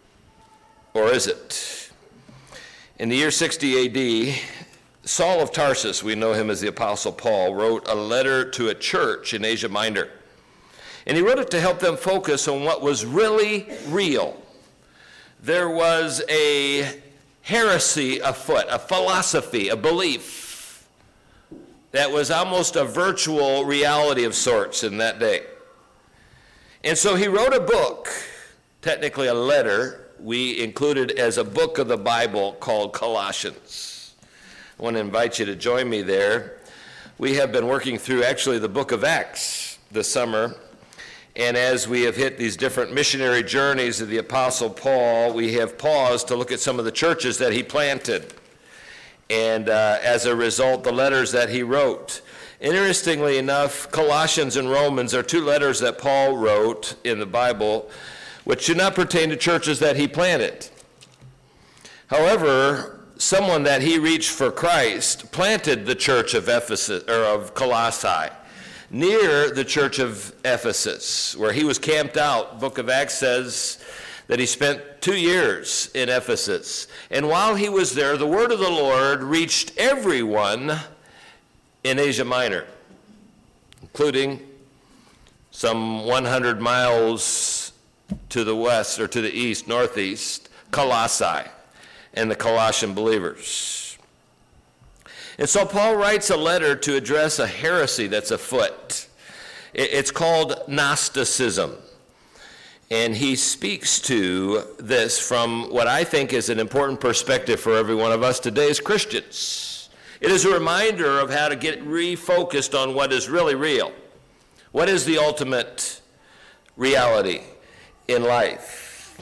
Or is it? In the year sixty A D, Saul of Tarsus, we know him as the Apostle Paul, wrote a letter to a church in Asia Minor. And he wrote it to help them focus on what was really real. There was a heresy afoot, a philosophy, a belief that was almost a virtual reality of sorts in that day. And so he wrote a book, technically a letter, we included as a book of the Bible called Colossians. I want to invite you to join me there. We have been working through actually the book of Acts this summer. And as we have hit these different missionary journeys of the Apostle Paul, we have paused to look at some of the churches that he planted. And uh, as a result, the letters that he wrote. Interestingly enough, Colossians and Romans are two letters that Paul wrote in the Bible, which do not pertain to churches that he planted. However, someone that he reached for Christ planted the church of Ephesus, or of Colossae, near the church of Ephesus, where he was camped out. Book of Acts says that he spent two years in Ephesus. And while he was there, the word of the Lord reached everyone in Asia Minor, including some one hundred miles to the west, or to the east, northeast, Colossae, and the Colossian believers. And so Paul writes a letter to address a heresy that's afoot. It's called Gnosticism. And he speaks to this from what I think is an important perspective for every one of us today as Christians. It is a reminder of how to get refocused on what is really real. What is the ultimate reality in life?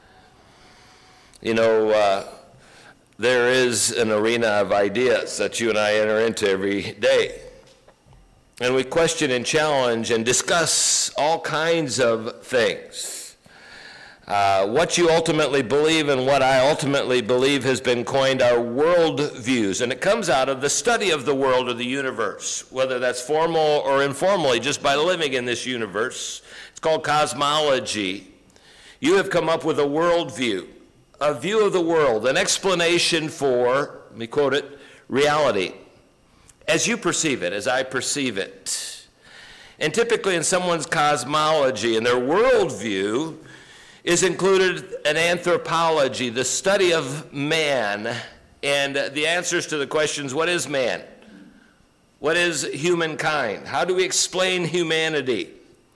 You know, uh, there is an arena of ideas that you and I enter into every day. And we question and challenge and discuss all kinds of things. Uh, what you ultimately believe and what I ultimately believe has been coined our world views. And it comes out of the study of the world or the universe, whether that's formal or informally, just by living in this universe. It's called cosmology. You have come up with a worldview. A view of the world, an explanation for, let me quote it, reality, as you perceive it, as I perceive it. And typically in someone's cosmology and their worldview is included an anthropology, the study of man, and the answers to the questions, what is man? What is humankind? How do we explain humanity?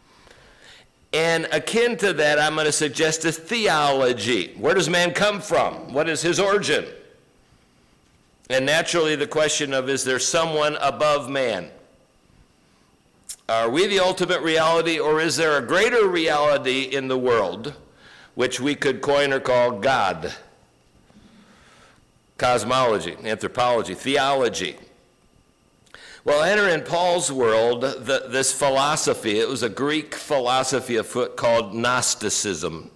And akin to that, I'm going to suggest a theology. Where does man come from? What is his origin? And naturally, the question of, is there someone above man? Are we the ultimate reality, or is there a greater reality in the world, which we could coin or call God? Cosmology, anthropology, theology. Well, enter in Paul's world the, this philosophy. It was a Greek philosophy afoot called Gnosticism.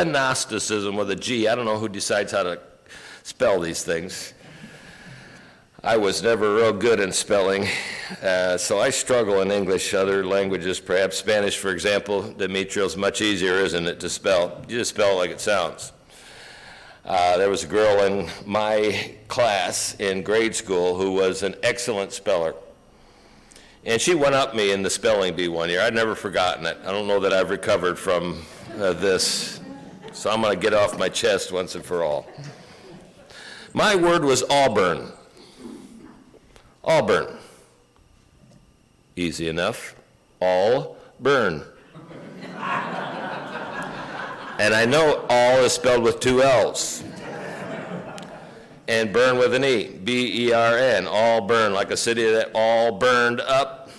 Gnosticism with a G. I don't know who decides how to spell these things. I was never real good in spelling, uh, so I struggle in English. Other languages, perhaps Spanish, for example, Demetrios, much easier, isn't it, to spell? You just spell it like it sounds. Uh, there was a girl in my class in grade school who was an excellent speller. And she went up me in the spelling bee one year. I'd never forgotten it. I don't know that I've recovered from uh, this, so I'm going to get off my chest once and for all. My word was Auburn. Auburn. Easy enough. All burn. And I know all is spelled with two L's. And burn with an E. B E R N. All burn, like a city that all burned up.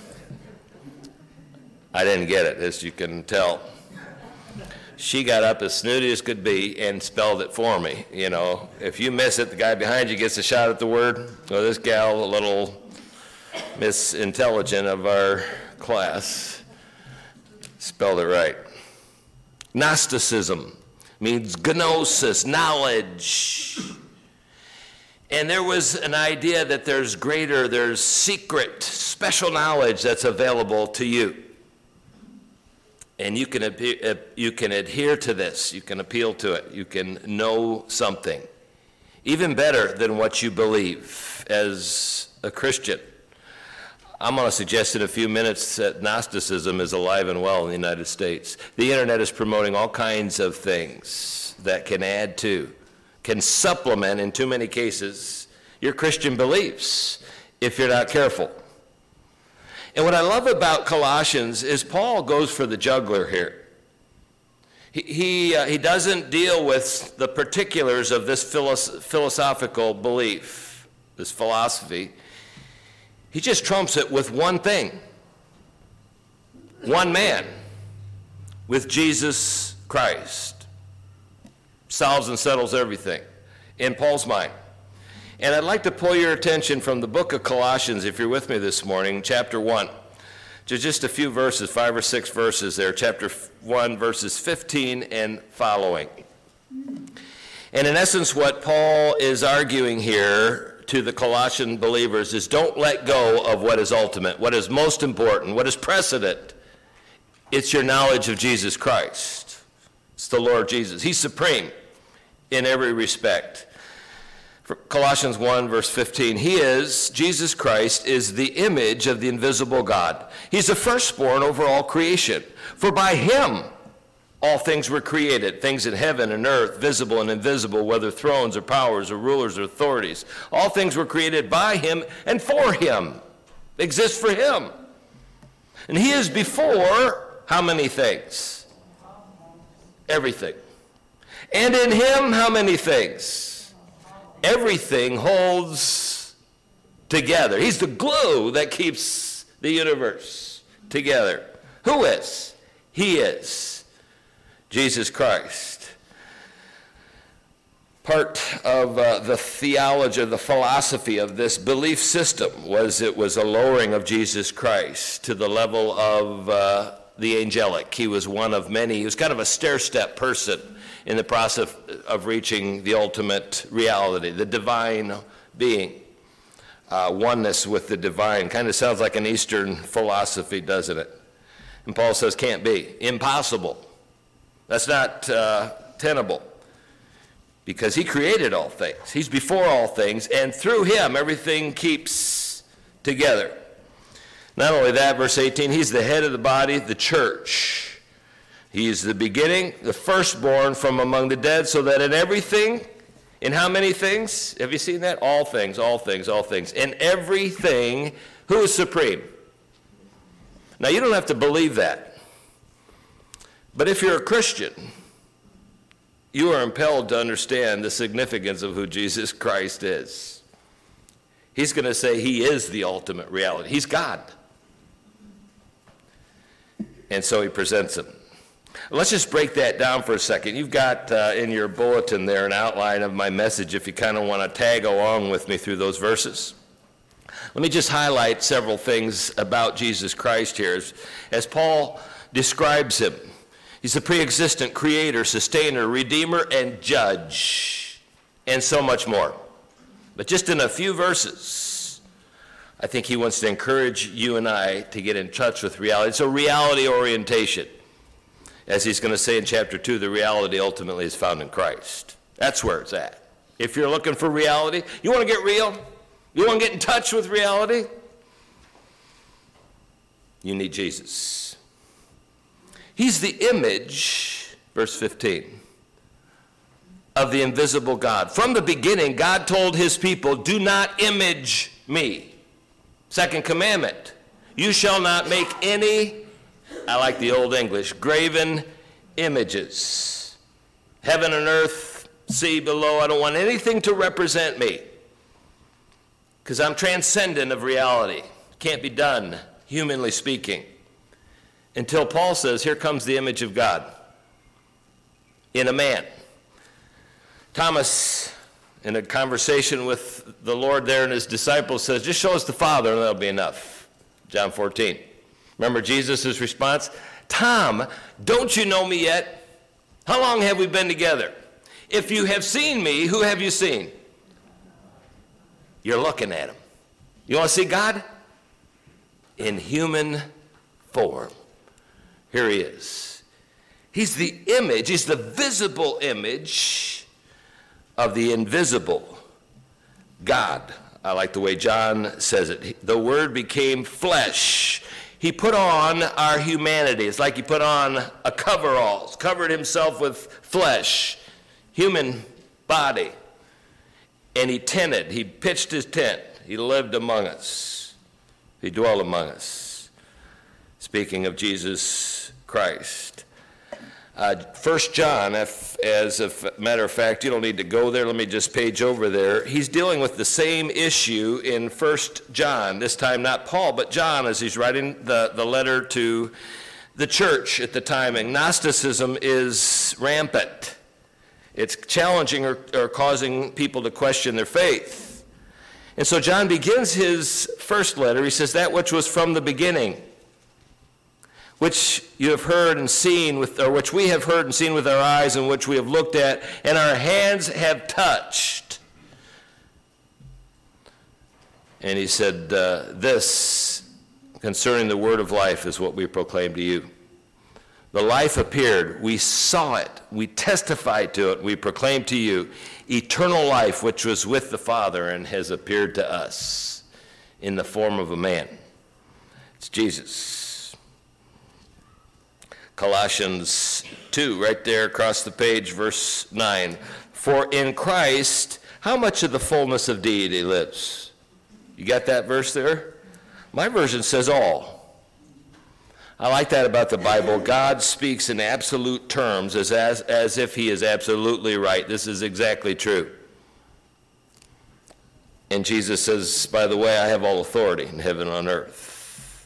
I didn't get it, as you can tell. She got up as snooty as could be and spelled it for me. You know, if you miss it, the guy behind you gets a shot at the word. Well, this gal, a little Miss Intelligent of our class, spelled it right. Gnosticism means gnosis, knowledge. And there was an idea that there's greater, there's secret, special knowledge that's available to you. And you can, you can adhere to this, you can appeal to it, you can know something, even better than what you believe as a Christian. I'm going to suggest in a few minutes that Gnosticism is alive and well in the United States. The internet is promoting all kinds of things that can add to, can supplement, in too many cases, your Christian beliefs if you're not careful. And what I love about Colossians is Paul goes for the jugular here. He, he, uh, he doesn't deal with the particulars of this philosoph- philosophical belief, this philosophy. He just trumps it with one thing, one man, with Jesus Christ. Solves and settles everything in Paul's mind. And I'd like to pull your attention from the book of Colossians, if you're with me this morning, chapter one, to just a few verses, five or six verses there, chapter one, verses fifteen and following. And in essence, what Paul is arguing here to the Colossian believers is don't let go of what is ultimate, what is most important, what is precedent. It's your knowledge of Jesus Christ. It's the Lord Jesus. He's supreme in every respect. For Colossians one, verse fifteen, he is, Jesus Christ, is the image of the invisible God. He's the firstborn over all creation. For by him all things were created, things in heaven and earth, visible and invisible, whether thrones or powers or rulers or authorities. All things were created by him and for him, exist for him. And he is before how many things? Everything. And in him, how many things? Everything holds together. He's the glue that keeps the universe together. Who is? He is. Jesus Christ. Part of uh, the theology, the philosophy of this belief system was it was a lowering of Jesus Christ to the level of uh, the angelic. He was one of many. He was kind of a stair-step person in the process of reaching the ultimate reality, the divine being. Uh, oneness with the divine. Kind of sounds like an Eastern philosophy, doesn't it? And Paul says, can't be. Impossible. That's not uh, tenable. Because he created all things. He's before all things, and through him everything keeps together. Not only that, verse eighteen, he's the head of the body, the church. He is the beginning, the firstborn from among the dead, so that in everything, in how many things? Have you seen that? All things, all things, all things. In everything, who is supreme? Now, you don't have to believe that. But if you're a Christian, you are impelled to understand the significance of who Jesus Christ is. He's going to say he is the ultimate reality. He's God. And so he presents him. Let's just break that down for a second. You've got uh, in your bulletin there an outline of my message if you kind of want to tag along with me through those verses. Let me just highlight several things about Jesus Christ here as, as Paul describes him. He's the pre-existent creator, sustainer, redeemer, and judge, and so much more. But just in a few verses, I think he wants to encourage you and I to get in touch with reality. It's a reality orientation. As he's going to say in chapter two, the reality ultimately is found in Christ. That's where it's at. If you're looking for reality, you want to get real? You want to get in touch with reality? You need Jesus. He's the image, verse fifteen, of the invisible God. From the beginning, God told his people, do not image me. Second commandment, you shall not make any, I like the old English, graven images. Heaven and earth, sea below, I don't want anything to represent me, because I'm transcendent of reality. Can't be done, humanly speaking. Until Paul says, here comes the image of God in a man. Thomas, in a conversation with the Lord there and his disciples, says, just show us the Father and that'll be enough. John fourteen. Remember Jesus' response? Tom, don't you know me yet? How long have we been together? If you have seen me, who have you seen? You're looking at him. You want to see God? In human form. Here he is. He's the image, he's the visible image of the invisible God. I like the way John says it. The Word became flesh. He put on our humanity. It's like he put on a coveralls, covered himself with flesh, human body. And he tented, he pitched his tent. He lived among us. He dwelt among us. Speaking of Jesus Christ. Uh, First John, if, as a f- matter of fact, you don't need to go there. Let me just page over there. He's dealing with the same issue in First John, this time not Paul, but John, as he's writing the, the letter to the church at the time. Agnosticism is rampant. It's challenging or, or causing people to question their faith. And so John begins his first letter. He says, that which was from the beginning, which you have heard and seen with, or which we have heard and seen with our eyes, and which we have looked at, and our hands have touched. And he said, uh, this concerning the word of life is what we proclaim to you. The life appeared, we saw it, we testified to it, we proclaimed to you eternal life which was with the Father and has appeared to us in the form of a man. It's Jesus. Colossians two, right there across the page, verse nine. For in Christ, how much of the fullness of deity lives? You got that verse there? My version says all. I like that about the Bible. God speaks in absolute terms as, as, as if he is absolutely right. This is exactly true. And Jesus says, by the way, I have all authority in heaven and on earth.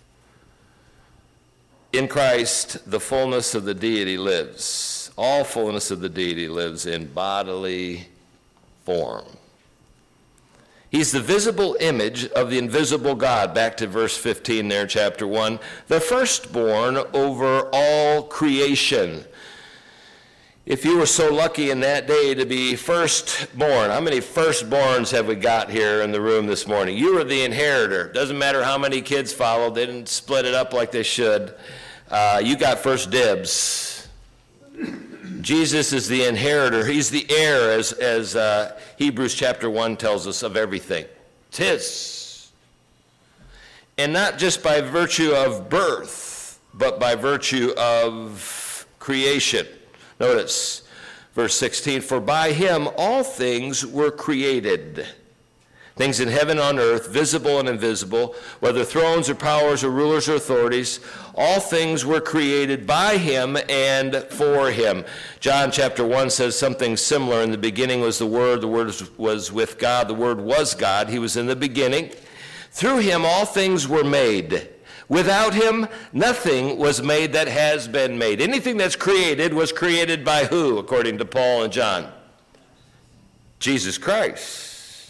In Christ, the fullness of the deity lives. All fullness of the deity lives in bodily form. He's the visible image of the invisible God. Back to verse fifteen there in chapter one. The firstborn over all creation. If you were so lucky in that day to be firstborn, how many firstborns have we got here in the room this morning? You were the inheritor. Doesn't matter how many kids followed. They didn't split it up like they should. Uh, you got first dibs. Jesus is the inheritor. He's the heir, as, as uh, Hebrews chapter one tells us, of everything. It's his. And not just by virtue of birth, but by virtue of creation. Notice verse sixteen, for by him all things were created. Things in heaven and on earth, visible and invisible, whether thrones or powers or rulers or authorities, all things were created by him and for him. John chapter one says something similar. In the beginning was the Word, the Word was with God, the Word was God, he was in the beginning. Through him all things were made. Without him, nothing was made that has been made. Anything that's created was created by who, according to Paul and John? Jesus Christ.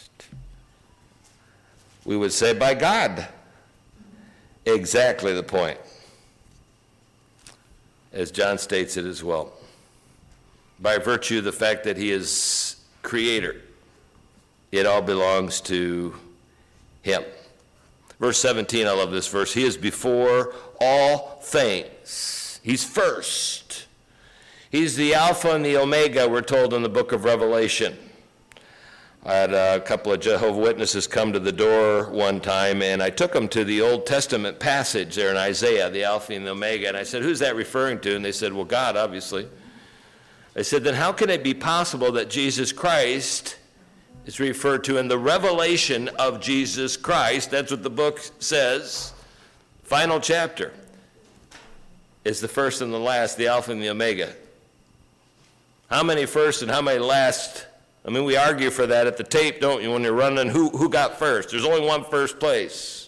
We would say by God. Exactly the point. As John states it as well. By virtue of the fact that he is creator. It all belongs to him. Verse seventeen, I love this verse. He is before all things. He's first. He's the Alpha and the Omega, we're told in the book of Revelation. I had a couple of Jehovah's Witnesses come to the door one time, and I took them to the Old Testament passage there in Isaiah, the Alpha and the Omega, and I said, who's that referring to? And they said, well, God, obviously. I said, then how can it be possible that Jesus Christ is referred to in the revelation of Jesus Christ? That's what the book says. Final chapter is the first and the last, the Alpha and the Omega. How many first and how many last? I mean, we argue for that at the tape, don't you, when you're running, who, who got first? There's only one first place.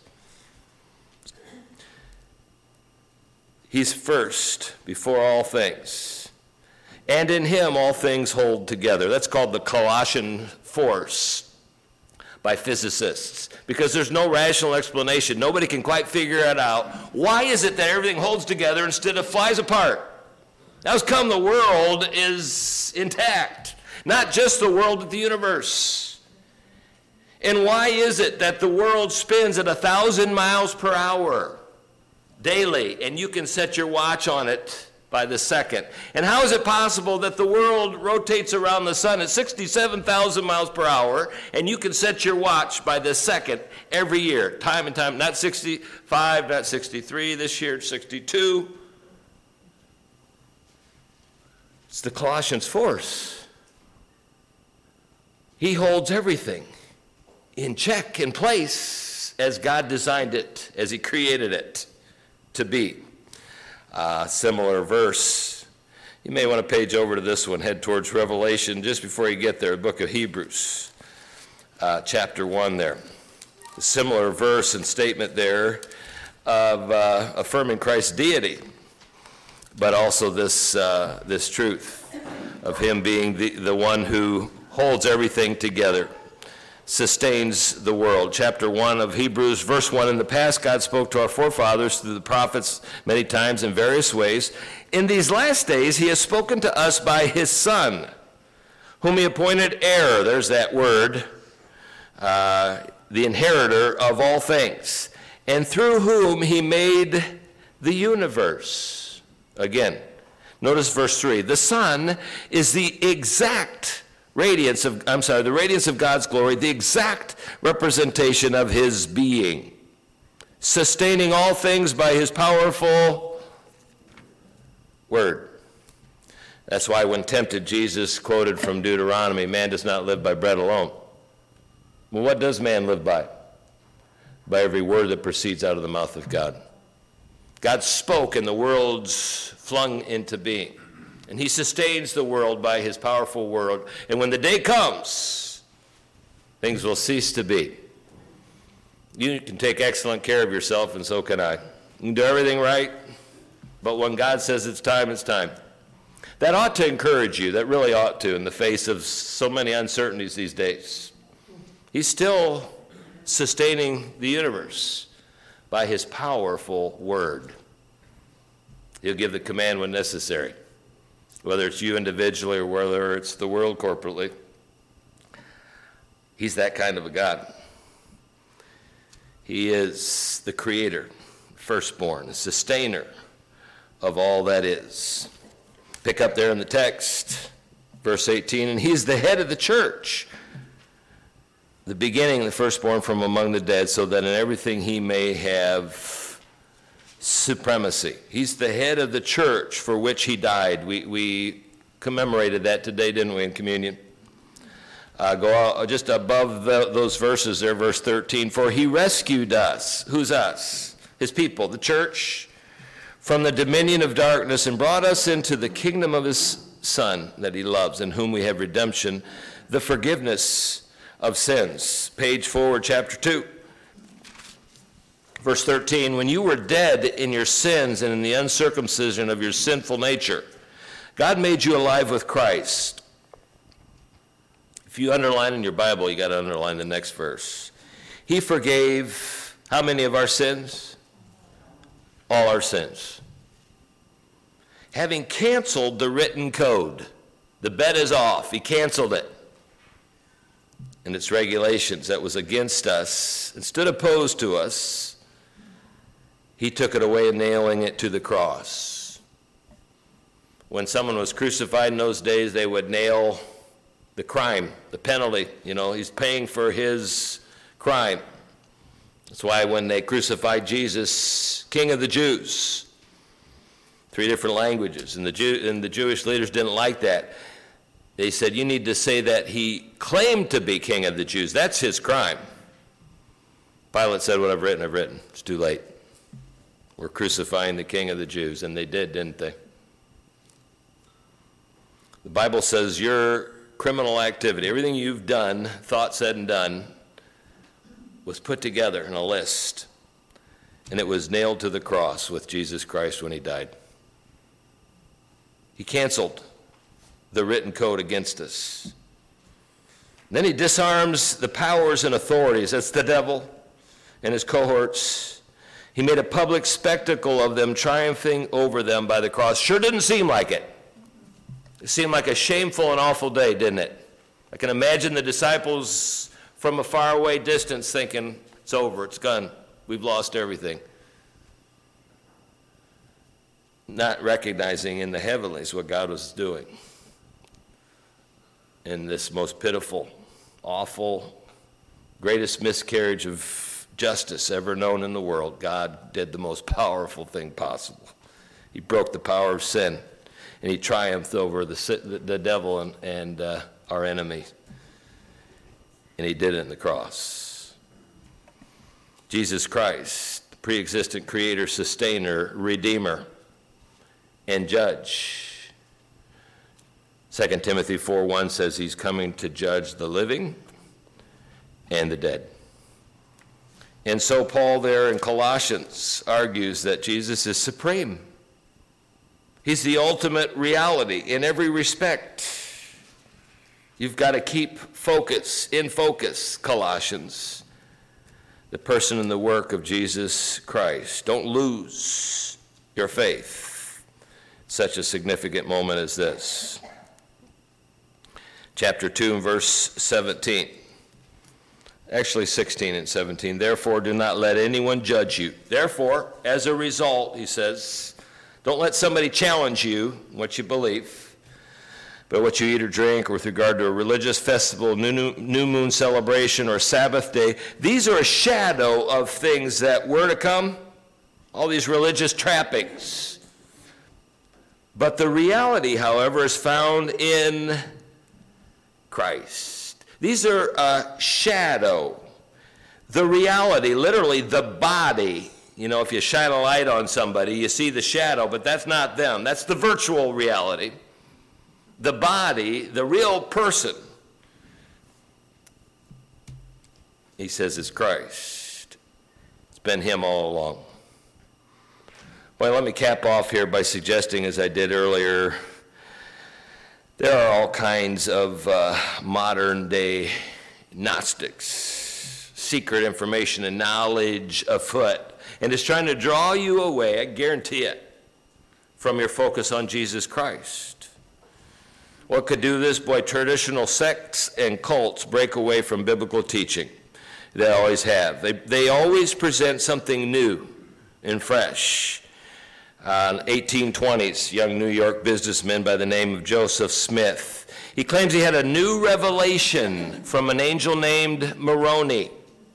He's first before all things. And in him all things hold together. That's called the Colossian force by physicists, because there's no rational explanation. Nobody can quite figure it out. Why is it that everything holds together instead of flies apart? How's come the world is intact? Not just the world, but the universe. And why is it that the world spins at a thousand miles per hour daily, and you can set your watch on it by the second? And how is it possible that the world rotates around the sun at sixty-seven thousand miles per hour, and you can set your watch by the second every year, time and time, not sixty-five, not sixty-three, this year it's sixty-two. It's the Colossians force. He holds everything in check, in place, as God designed it, as he created it to be. Uh, similar verse. You may want to page over to this one, head towards Revelation, just before you get there, the book of Hebrews, uh, chapter one there. A similar verse and statement there of uh, affirming Christ's deity, but also this, uh, this truth of him being the, the one who holds everything together, sustains the world. Chapter one of Hebrews, verse one, in the past God spoke to our forefathers through the prophets many times in various ways. In these last days he has spoken to us by his Son, whom he appointed heir, there's that word, uh, the inheritor of all things, and through whom he made the universe. Again, notice verse three. The Son is the exact radiance of, I'm sorry, the radiance of God's glory, the exact representation of his being, sustaining all things by his powerful word. That's why when tempted, Jesus quoted from Deuteronomy, man does not live by bread alone. Well, what does man live by? By every word that proceeds out of the mouth of God. God spoke and the world's flung into being. And he sustains the world by his powerful word. And when the day comes, things will cease to be. You can take excellent care of yourself, and so can I. You can do everything right, but when God says it's time, it's time. That ought to encourage you. That really ought to, in the face of so many uncertainties these days. He's still sustaining the universe by his powerful word. He'll give the command when necessary, whether it's you individually or whether it's the world corporately. He's that kind of a God. He is the creator, firstborn, the sustainer of all that is. Pick up there in the text, verse eighteen, and he's the head of the church, the beginning, the firstborn from among the dead, so that in everything he may have supremacy. He's the head of the church for which he died. We, we commemorated that today, didn't we, in communion? Uh, go out, just above the, those verses there, verse thirteen. For he rescued us. Who's us? His people, the church, from the dominion of darkness and brought us into the kingdom of his Son that he loves, in whom we have redemption, the forgiveness of sins. Page forward, chapter two. Verse thirteen, when you were dead in your sins and in the uncircumcision of your sinful nature, God made you alive with Christ. If you underline in your Bible, you got to underline the next verse. He forgave how many of our sins? All our sins. Having canceled the written code. The bet is off. He canceled it. and its regulations that was against us and stood opposed to us, he took it away, nailing it to the cross. When someone was crucified in those days, they would nail the crime, the penalty. You know, he's paying for his crime. That's why when they crucified Jesus, King of the Jews, three different languages, and the Jew, and the Jewish leaders didn't like that. They said, you need to say that he claimed to be King of the Jews. That's his crime. Pilate said, what I've written, I've written. It's too late. We're crucifying the King of the Jews. And they did, didn't they? The Bible says your criminal activity, everything you've done, thought, said, and done, was put together in a list. And it was nailed to the cross with Jesus Christ when he died. He canceled the written code against us. Then he disarms the powers and authorities. That's the devil and his cohorts. He made a public spectacle of them, triumphing over them by the cross. Sure didn't seem like it. It seemed like a shameful and awful day, didn't it? I can imagine the disciples from a faraway distance thinking, it's over, it's gone, we've lost everything. Not recognizing in the heavenlies what God was doing. In this most pitiful, awful, greatest miscarriage of justice ever known in the world, God did the most powerful thing possible. He broke the power of sin, and he triumphed over the, the devil and, and uh, our enemy. And he did it in the cross. Jesus Christ, the pre-existent creator, sustainer, redeemer, and judge. Second Timothy four one says he's coming to judge the living and the dead. And so Paul there in Colossians argues that Jesus is supreme. He's the ultimate reality in every respect. You've got to keep focus, in focus, Colossians, the person and the work of Jesus Christ. Don't lose your faith. Such a significant moment as this. Chapter two and verse seventeen. Actually sixteen and seventeen. Therefore, do not let anyone judge you. Therefore, as a result, he says, don't let somebody challenge you what you believe, but what you eat or drink, or with regard to a religious festival, new, new, new moon celebration, or Sabbath day. These are a shadow of things that were to come, all these religious trappings. But the reality, however, is found in Christ. These are a shadow. The reality, literally the body. You know, if you shine a light on somebody, you see the shadow, but that's not them. That's the virtual reality. The body, the real person, he says, is Christ. It's been him all along. Well, let me cap off here by suggesting, as I did earlier, there are all kinds of uh, modern-day Gnostics, secret information and knowledge afoot, and it's trying to draw you away, I guarantee it, from your focus on Jesus Christ. What could do this? Boy, traditional sects and cults break away from biblical teaching. They always have. They, they always present something new and fresh. Uh, eighteen twenties, young New York businessman by the name of Joseph Smith. He claims he had a new revelation from an angel named Moroni,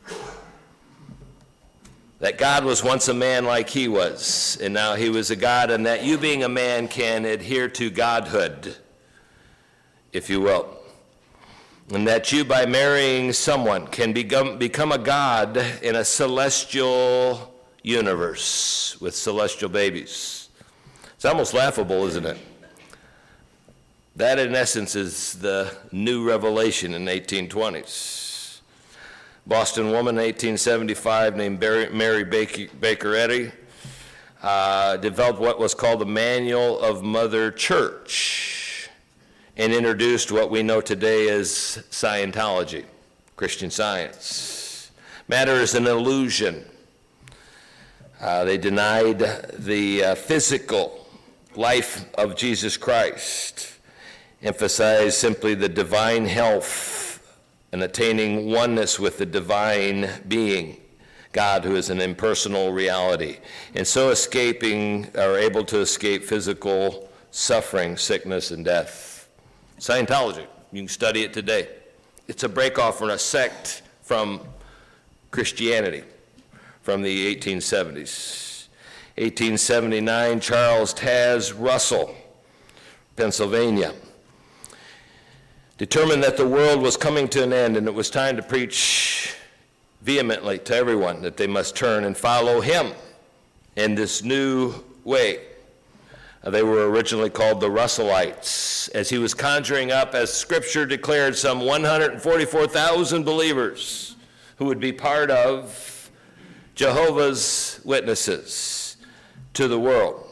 that God was once a man like he was, and now he was a God, and that you being a man can adhere to godhood, if you will. And that you, by marrying someone, can become, become a god in a celestial universe with celestial babies. It's almost laughable, isn't it? That, in essence, is the new revelation in eighteen twenties. Boston woman, eighteen seventy-five, named Mary Baker Eddy, uh, developed what was called the Manual of Mother Church and introduced what we know today as Scientology, Christian Science. Matter is an illusion. Uh, they denied the uh, physical life of Jesus Christ, emphasized simply the divine health and attaining oneness with the divine being, God, who is an impersonal reality, and so escaping, or able to escape physical suffering, sickness, and death. Scientology, you can study it today. It's a breakoff from a sect from Christianity from the eighteen seventies. eighteen seventy-nine, Charles Taz Russell, Pennsylvania, determined that the world was coming to an end and it was time to preach vehemently to everyone that they must turn and follow him in this new way. Uh, they were originally called the Russellites, as he was conjuring up, as Scripture declared, some one hundred forty-four thousand believers who would be part of Jehovah's Witnesses to the world.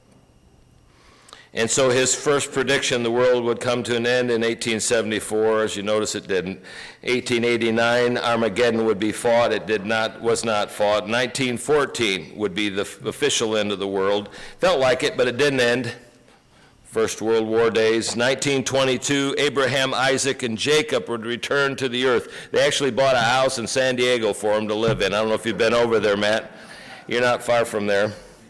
And so his first prediction, the world would come to an end in eighteen seventy-four. As you notice, it didn't. eighteen eighty-nine, Armageddon would be fought. It did not, was not fought. nineteen fourteen would be the f- official end of the world. Felt like it, but it didn't end. First World War days. nineteen twenty-two, Abraham, Isaac, and Jacob would return to the earth. They actually bought a house in San Diego for them to live in. I don't know if you've been over there, Matt. You're not far from there.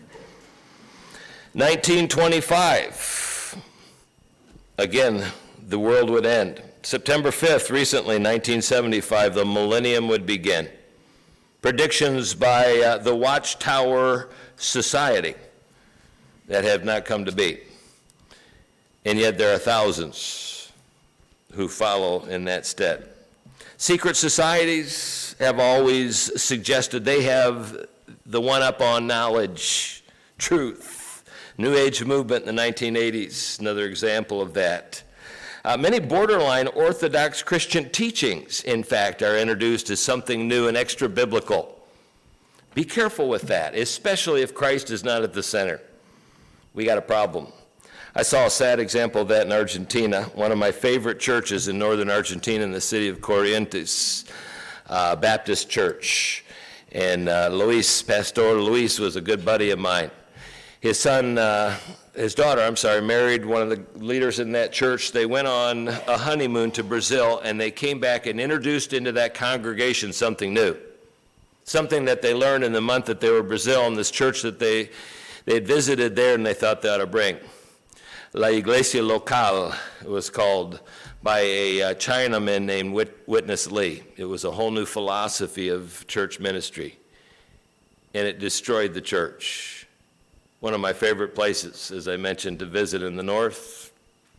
nineteen twenty-five, again, the world would end. September fifth, recently, nineteen seventy-five, the millennium would begin. Predictions by uh, the Watchtower Society that have not come to be. And yet there are thousands who follow in that stead. Secret societies have always suggested they have the one-up on knowledge, truth. New Age movement in the nineteen eighties, another example of that. Uh, many borderline Orthodox Christian teachings, in fact, are introduced as something new and extra-biblical. Be careful with that, especially if Christ is not at the center. We got a problem. I saw a sad example of that in Argentina, one of my favorite churches in northern Argentina, in the city of Corrientes, uh, Baptist Church. And uh, Luis, Pastor Luis, was a good buddy of mine. His son, uh, his daughter, I'm sorry, married one of the leaders in that church. They went on a honeymoon to Brazil, and they came back and introduced into that congregation something new, something that they learned in the month that they were in Brazil, in this church that they they had visited there, and they thought they ought to bring. La Iglesia Local, it was called, by a uh, Chinaman named Wit- Witness Lee. It was a whole new philosophy of church ministry, and it destroyed the church. One of my favorite places, as I mentioned, to visit in the north,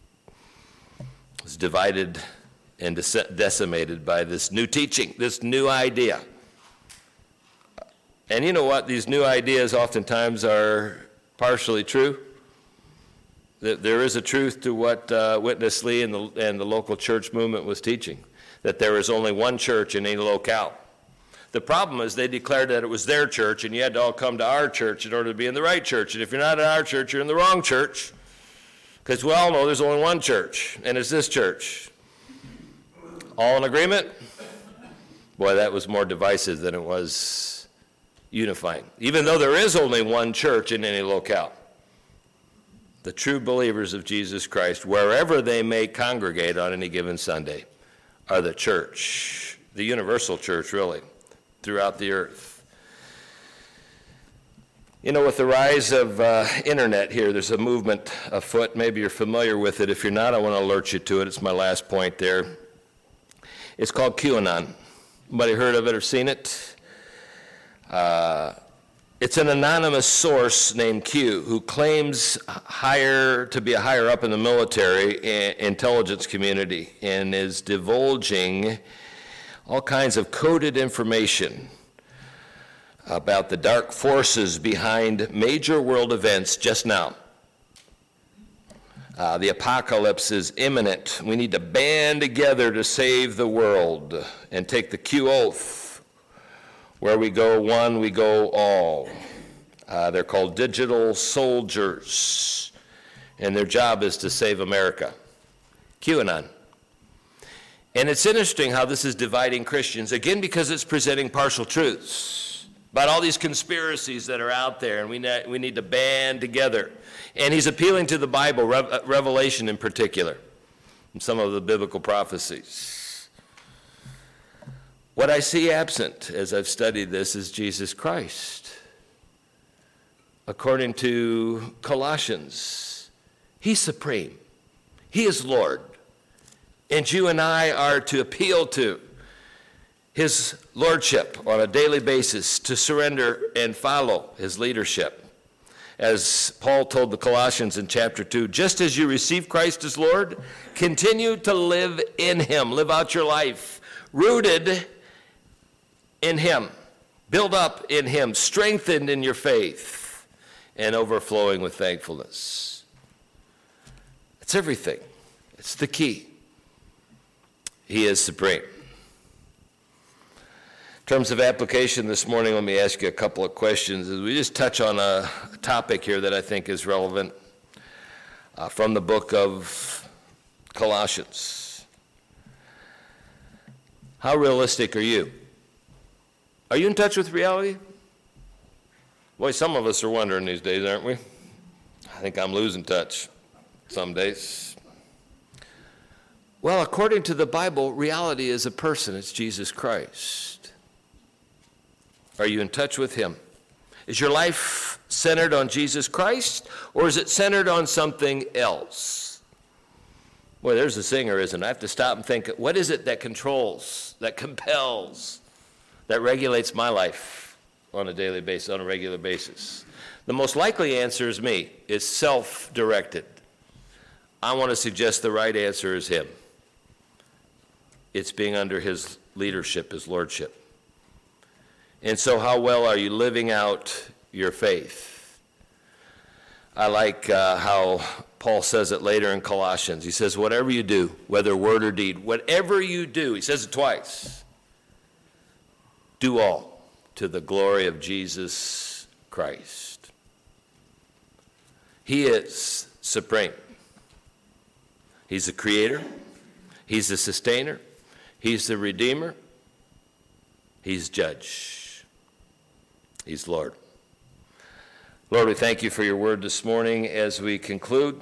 was divided and dec- decimated by this new teaching, this new idea. And you know what? These new ideas oftentimes are partially true. There is a truth to what uh, Witness Lee and the, and the local church movement was teaching, that there is only one church in any locale. The problem is they declared that it was their church, and you had to all come to our church in order to be in the right church. And if you're not in our church, you're in the wrong church, because we all know there's only one church, and it's this church. All in agreement? Boy, that was more divisive than it was unifying, even though there is only one church in any locale. The true believers of Jesus Christ, wherever they may congregate on any given Sunday, are the church, the universal church, really, throughout the earth. You know, with the rise of uh, internet here, there's a movement afoot. Maybe you're familiar with it. If you're not, I want to alert you to it. It's my last point there. It's called QAnon. Anybody heard of it or seen it? Uh, It's an anonymous source named Q who claims higher to be a higher up in the military and intelligence community and is divulging all kinds of coded information about the dark forces behind major world events just now. Uh, the apocalypse is imminent. We need to band together to save the world and take the Q oath. Where we go one, we go all. Uh, they're called digital soldiers, and their job is to save America. QAnon. And it's interesting how this is dividing Christians, again, because it's presenting partial truths about all these conspiracies that are out there, and we, ne- we need to band together. And he's appealing to the Bible, Re- Revelation in particular, and some of the biblical prophecies. What I see absent as I've studied this is Jesus Christ. According to Colossians, he's supreme. He is Lord. And you and I are to appeal to his lordship on a daily basis, to surrender and follow his leadership. As Paul told the Colossians in chapter two, just as you receive Christ as Lord, continue to live in him. Live out your life rooted in him, build up in him, strengthened in your faith, and overflowing with thankfulness. It's everything. It's the key. He is supreme. In terms of application this morning, let me ask you a couple of questions as we just touch on a topic here that I think is relevant uh, from the book of Colossians. How realistic are you? Are you in touch with reality? Boy, some of us are wondering these days, aren't we? I think I'm losing touch some days. Well, according to the Bible, reality is a person. It's Jesus Christ. Are you in touch with him? Is your life centered on Jesus Christ, or is it centered on something else? Boy, there's a singer, isn't it? I have to stop and think, what is it that controls, that compels, that regulates my life on a daily basis, on a regular basis? The most likely answer is me. It's self-directed. I want to suggest the right answer is him. It's being under his leadership, his lordship. And so how well are you living out your faith? I like uh, how Paul says it later in Colossians. He says, whatever you do, whether word or deed, whatever you do, he says it twice, do all to the glory of Jesus Christ. He is supreme. He's the creator. He's the sustainer. He's the redeemer. He's judge. He's Lord. Lord, we thank you for your word this morning as we conclude.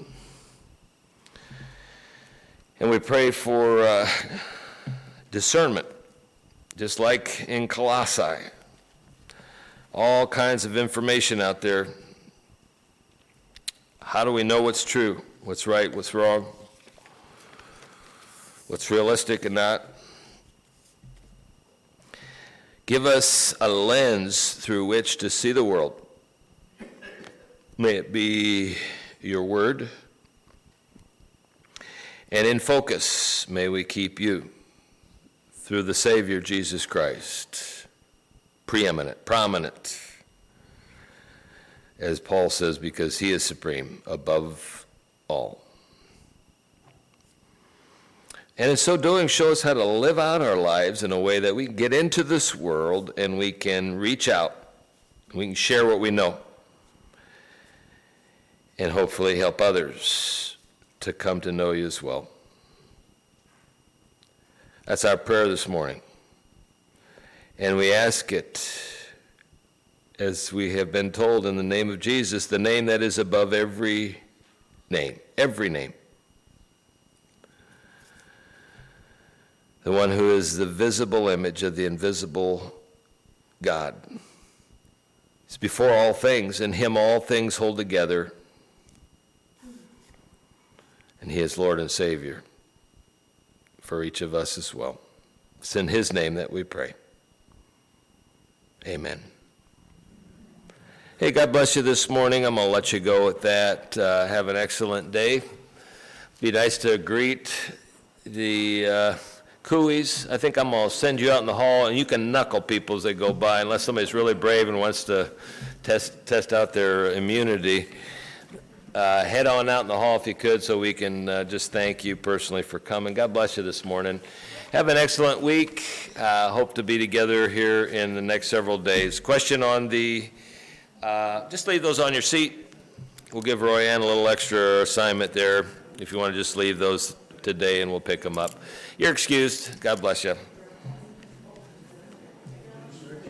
And we pray for uh, discernment, just like in Colossae. All kinds of information out there. How do we know what's true, what's right, what's wrong, what's realistic and not? Give us a lens through which to see the world. May it be your word. And in focus, may we keep you through the Savior, Jesus Christ, preeminent, prominent, as Paul says, because he is supreme above all. And in so doing, show us how to live out our lives in a way that we can get into this world and we can reach out. We can share what we know and hopefully help others to come to know you as well. That's our prayer this morning. And we ask it, as we have been told, in the name of Jesus, the name that is above every name, every name. The one who is the visible image of the invisible God. He's before all things, in him all things hold together. And he is Lord and Savior for each of us as well. It's in his name that we pray. Amen. Hey, God bless you this morning. I'm going to let you go with that. Uh, have an excellent day. Be nice to greet the uh, Cooeys. I think I'm going to send you out in the hall, and you can knuckle people as they go by, unless somebody's really brave and wants to test test out their immunity. Uh, head on out in the hall if you could, so we can uh, just thank you personally for coming. God bless you this morning. Have an excellent week. Uh, hope to be together here in the next several days. Question on the, uh, just leave those on your seat. We'll give Roy Ann a little extra assignment there if you want to just leave those today, and we'll pick them up. You're excused. God bless you.